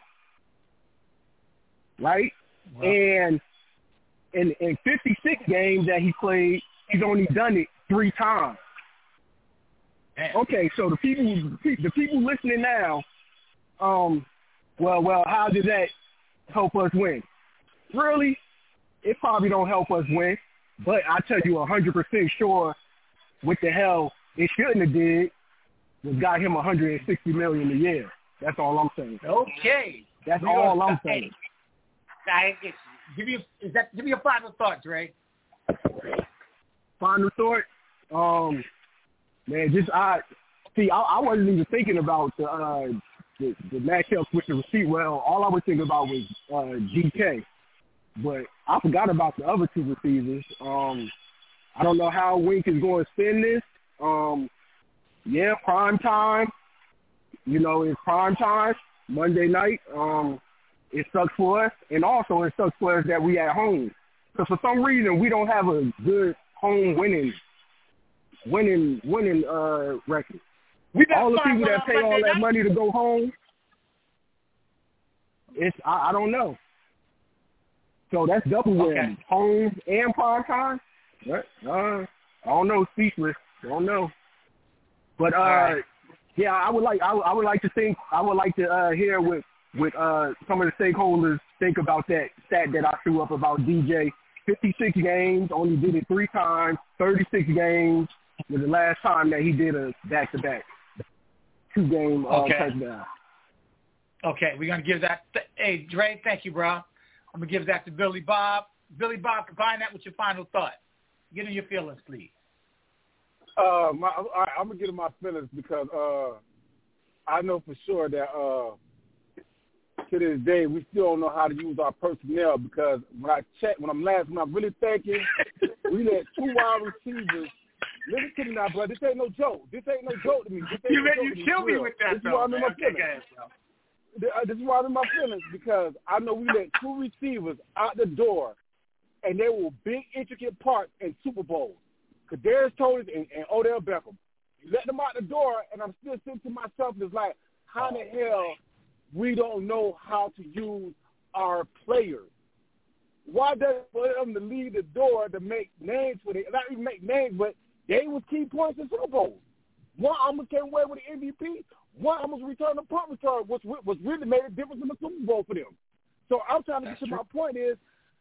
Right? Well, And in in fifty-six games that he played, he's only done it three times. damn. Okay, so the people the people listening now, um, well, well, how did that help us win? Really, it probably don't help us win, but I tell you one hundred percent sure what the hell it shouldn't have did was got him one hundred sixty million dollars a year. That's all I'm saying. Okay. That's We all gonna I'm stop- saying. Hey, I, it's, give me a, is that give me a final thought, Dre. final thought. Um, man, just I see. I, I wasn't even thinking about the uh, the, the matchup with the receiver. Well, all I was thinking about was uh, G K, but I forgot about the other two receivers. Um, I don't know how Wink is going to spin this. Um, yeah, prime time. You know, it's prime time Monday night. Um, it sucks for us, and also it sucks for us that we at home. Because for some reason we don't have a good home winning, winning, winning uh, record. We got all the five people that pay all Monday that night. money to go home, it's I, I don't know. So that's double win, Okay. home and prime time. What? Uh, I don't know, speechless. I don't know. But uh, right. yeah, I would like I, would- I would like to think I would like to uh, hear what with uh, some of the stakeholders think about that stat that I threw up about D J. fifty-six games, only did it three times. thirty-six games was the last time that he did a back-to-back two-game uh, Okay. touchdown. Okay, we're going to give that. Th- hey, Dre, thank you, bro. I'm going to give that to Billy Bob. Billy Bob, combine that with your final thought. Get in your feelings, please. Uh, my, I, I'm gonna get in my feelings because uh, I know for sure that uh, to this day we still don't know how to use our personnel because when I check, when I'm last, when I'm really thinking, we let two wide receivers. Listen to me now, bro. This ain't no joke. This ain't no joke to me. This ain't You no man, joke you to me. kill For me real. with that, This is though. why I'm in man. my Okay, feelings. go ahead, bro. This is why I'm in my feelings because I know we let two receivers out the door, and they were big, intricate parts in Super Bowls. Kadarius Toney and, and Odell Beckham. You let them out the door, and I'm still thinking to myself, it's like, how the hell we don't know how to use our players? Why does it for them to leave the door to make names for them? Not even make names, but they was key points in Super Bowls. One almost came away with the M V P. One almost returned the punt return, which was really made a difference in the Super Bowl for them. So I'm trying to That's get to true. my point is,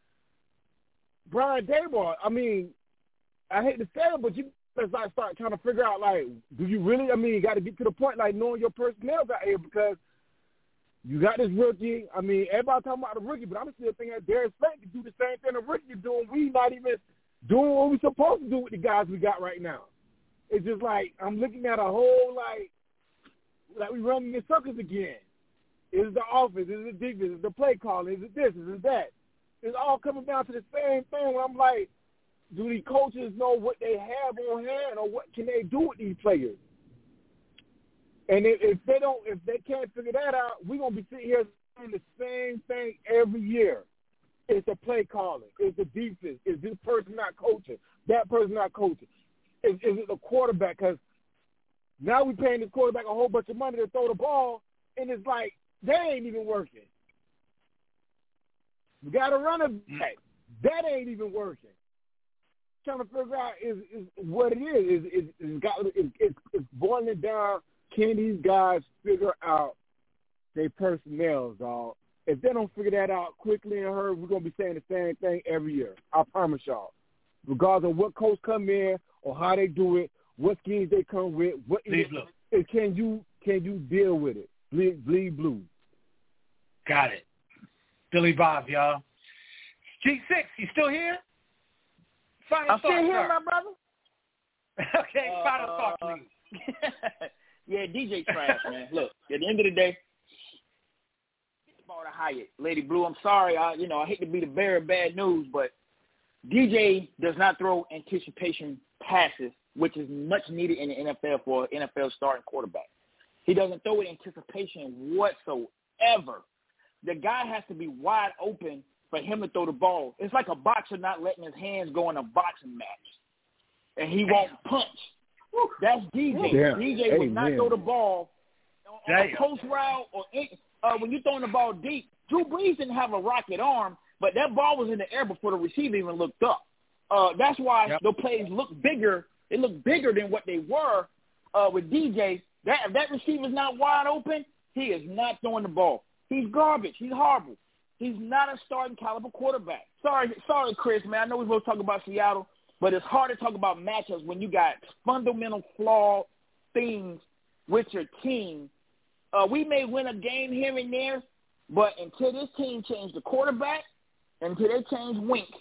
Brian Daboll, I mean, I hate to say it, but you as I start trying to figure out, like, do you really, I mean, you got to get to the point, like, knowing your personnel out here because you got this rookie. I mean, everybody talking about the rookie, but I'm still thinking that Darius Slay can do the same thing the rookie is doing. We not even doing what we're supposed to do with the guys we got right now. It's just like I'm looking at a whole, like, like we running in circles again. Is it the offense? Is it the defense? Is it the play calling? Is it this? Is it that? It's all coming down to the same thing where I'm like, do these coaches know what they have on hand or what can they do with these players? And if, if they don't, if they can't figure that out, we're going to be sitting here saying the same thing every year. It's the play calling. It's the defense. Is this person not coaching? That person not coaching? Is, is it the quarterback? Because now we're paying this quarterback a whole bunch of money to throw the ball, and it's like, they ain't even working. We got a runner back. That ain't even working. Trying to figure out is, is what it is. Is is is got it's it's it's boiling down. Can these guys figure out their personnel, dog? If they don't figure that out quickly and hurry, we're gonna be saying the same thing every year. I promise y'all. Regardless of what coach come in or how they do it, what schemes they come with, what Bleed it, blue. it, can you can you deal with it? Bleed, bleed blue. Got it. Billy Bob, y'all. G six, you still here? Final I'm thought, still here, sir. my brother. Okay, Uh, final thought, please. Yeah, D J trash, man. Look, at the end of the day, ball to Hyatt, Lady Blue. I'm sorry, I you know I hate to be the bearer of bad news, but D J does not throw anticipation passes, which is much needed in the N F L for an N F L starting quarterback. He doesn't throw with anticipation whatsoever. The guy has to be wide open for him to throw the ball. It's like a boxer not letting his hands go in a boxing match, and he won't punch. That's D J. Damn. D J will not Amen. throw the ball on Damn. a post route or in, uh, when you're throwing the ball deep. Drew Brees didn't have a rocket arm, but that ball was in the air before the receiver even looked up. Uh, that's why Yep. the plays look bigger. They look bigger than what they were uh, with D J. That if that receiver's not wide open, he is not throwing the ball. He's garbage. He's horrible. He's not a starting caliber quarterback. Sorry, sorry, Chris, man. I know we're supposed to talk about Seattle, but it's hard to talk about matchups when you got fundamental flawed things with your team. Uh, we may win a game here and there, but until this team changed the quarterback, until they change Wink,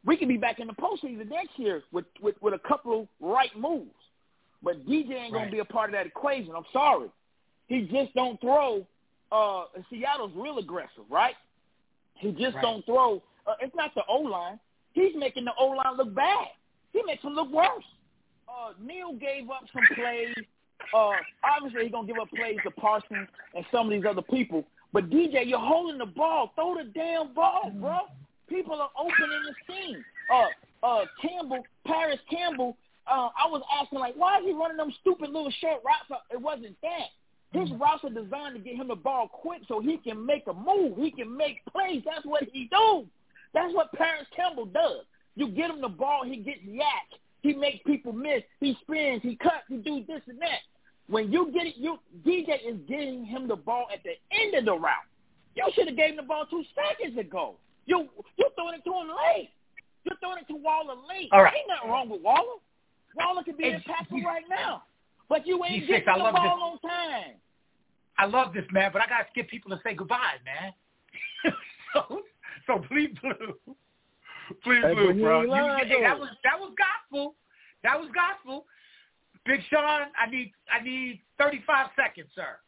we could be back in the postseason next year with, with, with a couple of right moves. But D J ain't going right. to be a part of that equation. I'm sorry. He just don't throw. Uh, Seattle's real aggressive, right? He just right. don't throw. Uh, it's not the O-line. He's making the O-line look bad. He makes them look worse. Uh, Neal gave up some plays. Uh, obviously, he's going to give up plays to Parsons and some of these other people. But, D J, you're holding the ball. Throw the damn ball, bro. People are open in the scheme. Uh, uh, Campbell, Paris Campbell, uh, I was asking, like, why is he running them stupid little short routes? It wasn't that. His routes are designed to get him the ball quick so he can make a move. He can make plays. That's what he do. That's what Paris Campbell does. You get him the ball, he gets yak. He makes people miss. He spins. He cuts. He do this and that. When you get it, you D J is getting him the ball at the end of the route. You should have gave him the ball two seconds ago. You you throwing it to him late. You're throwing it to Waller late. All right. Ain't nothing wrong with Waller. Waller could be Hey, impactful right now. But you ain't G getting six, the I love ball this. on time. I love this, man, but I got to skip people to say goodbye, man. so, so please, Blue. Please, Hey, Blue, but he bro. ain't You, lying, hey, that though. was that was gospel. That was gospel. Big Sean, I need I need thirty-five seconds, sir.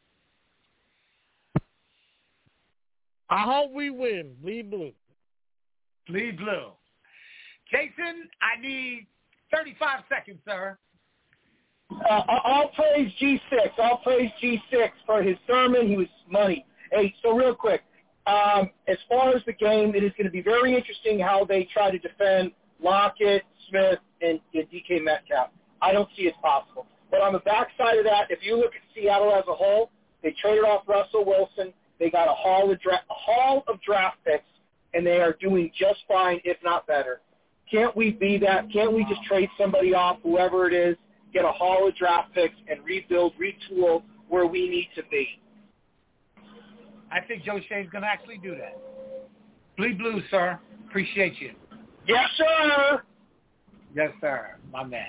I hope we win. Bleed blue. Bleed blue. Jason, I need thirty-five seconds, sir. Uh, I'll praise G six. I'll praise G six for his sermon. He was money. Hey, so real quick, um, as far as the game, it is going to be very interesting how they try to defend Lockett, Smith, and, and D K Metcalf. I don't see it's possible. But on the backside of that, if you look at Seattle as a whole, they traded off Russell Wilson. They got a haul of, dra- a haul of draft picks, and they are doing just fine, if not better. Can't we be that? Can't we just trade somebody off, whoever it is, get a haul of draft picks, and rebuild, retool where we need to be? I think Joe Shane's going to actually do that. Bleed blue, sir. Appreciate you. Yes, sir. Yes, sir. My man.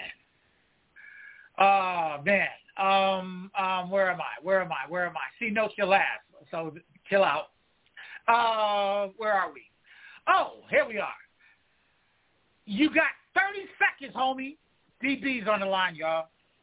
Oh, man. Um, um, where am I? Where am I? Where am I? See, notes your last, so chill out. Uh, where are we? Oh, here we are. You got thirty seconds, homie. D B's on the line, y'all.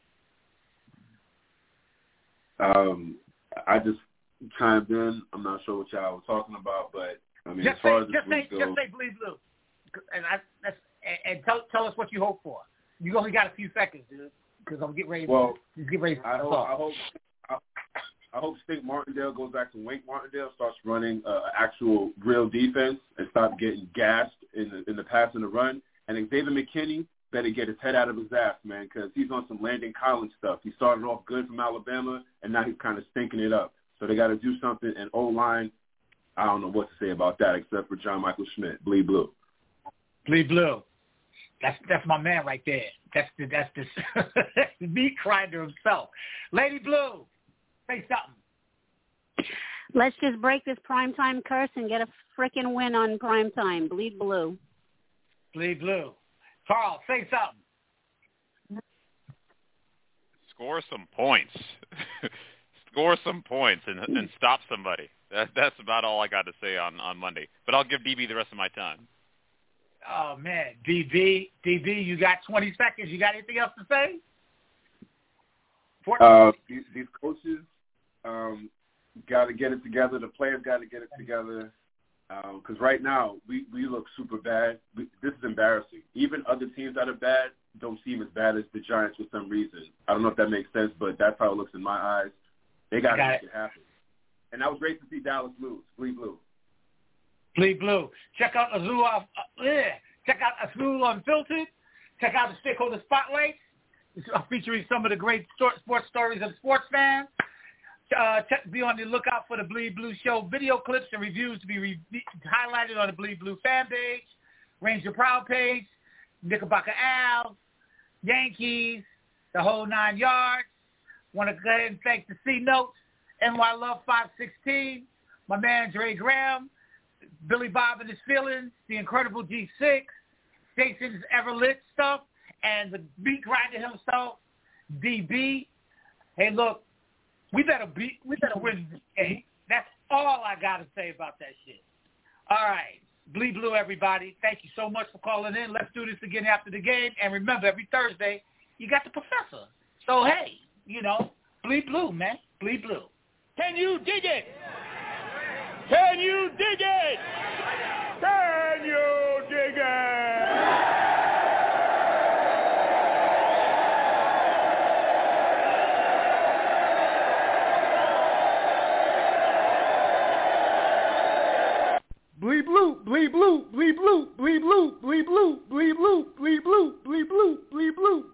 Um, I just chimed in. I'm not sure what y'all were talking about, but I mean, just as far say, as just this say, week goes, just say, bleed blue, and I that's and, and tell tell us what you hope for. You only got a few seconds, dude, because I'm getting ready. Well, to, get ready. To I hope, talk. I hope, I, I hope Stink Martindale goes back to Wink Martindale, starts running uh, actual real defense, and stop getting gassed in the in the pass and the run. And Xavier McKinney better get his head out of his ass, man, because he's on some Landon Collins stuff. He started off good from Alabama, and now he's kind of stinking it up. So they got to do something. And O-line, I don't know what to say about that except for John Michael Schmidt. Bleed blue. Bleed blue. That's that's my man right there. That's the that's the that's the meat grinder himself. Lady Blue, say something. Let's just break this primetime curse and get a frickin' win on primetime. Bleed blue. Bleed blue. Carl, say something. Score some points. Score some points and, and stop somebody. That, that's about all I got to say on, on Monday. But I'll give D B the rest of my time. Oh, man. D B, D B, you got twenty seconds. You got anything else to say? Uh, these, these coaches um, got to get it together. The players got to get it together. Because um, right now, we, we look super bad. We, this is embarrassing. Even other teams that are bad don't seem as bad as the Giants for some reason. I don't know if that makes sense, but that's how it looks in my eyes. They got to make it. it happen. And that was great to see Dallas lose. Bleed blue. Bleed blue. Check out Azul. Uh, yeah. Check out Azul Unfiltered. Check out the Stakeholder Spotlight. It's featuring some of the great sports stories of sports fans. Uh, check, be on the lookout for the Bleed Blue Show video clips and reviews to be re- highlighted on the Bleed Blue fan page, Ranger Proud page, Knickerbocker Owls, Yankees, the whole nine yards. Want to go ahead and thank the C Notes, N Y Love five sixteen, my man Dre Graham, Billy Bob and his feelings, the incredible G six, Jason's Ever Lit stuff, and the beat grinder himself, D B. Hey, look. We better beat. We better win this game. That's all I got to say about that shit. All right. Bleed Blue, everybody. Thank you so much for calling in. Let's do this again after the game. And remember, every Thursday, you got the professor. So, hey, you know, Bleed Blue, man. Bleed Blue. Can you dig it? Can you dig it? Can you dig it? Bleed blue, bleed blue, bleed blue, bleed blue, bleed blue, bleed blue, bleed blue, bleed blue, bleed blue.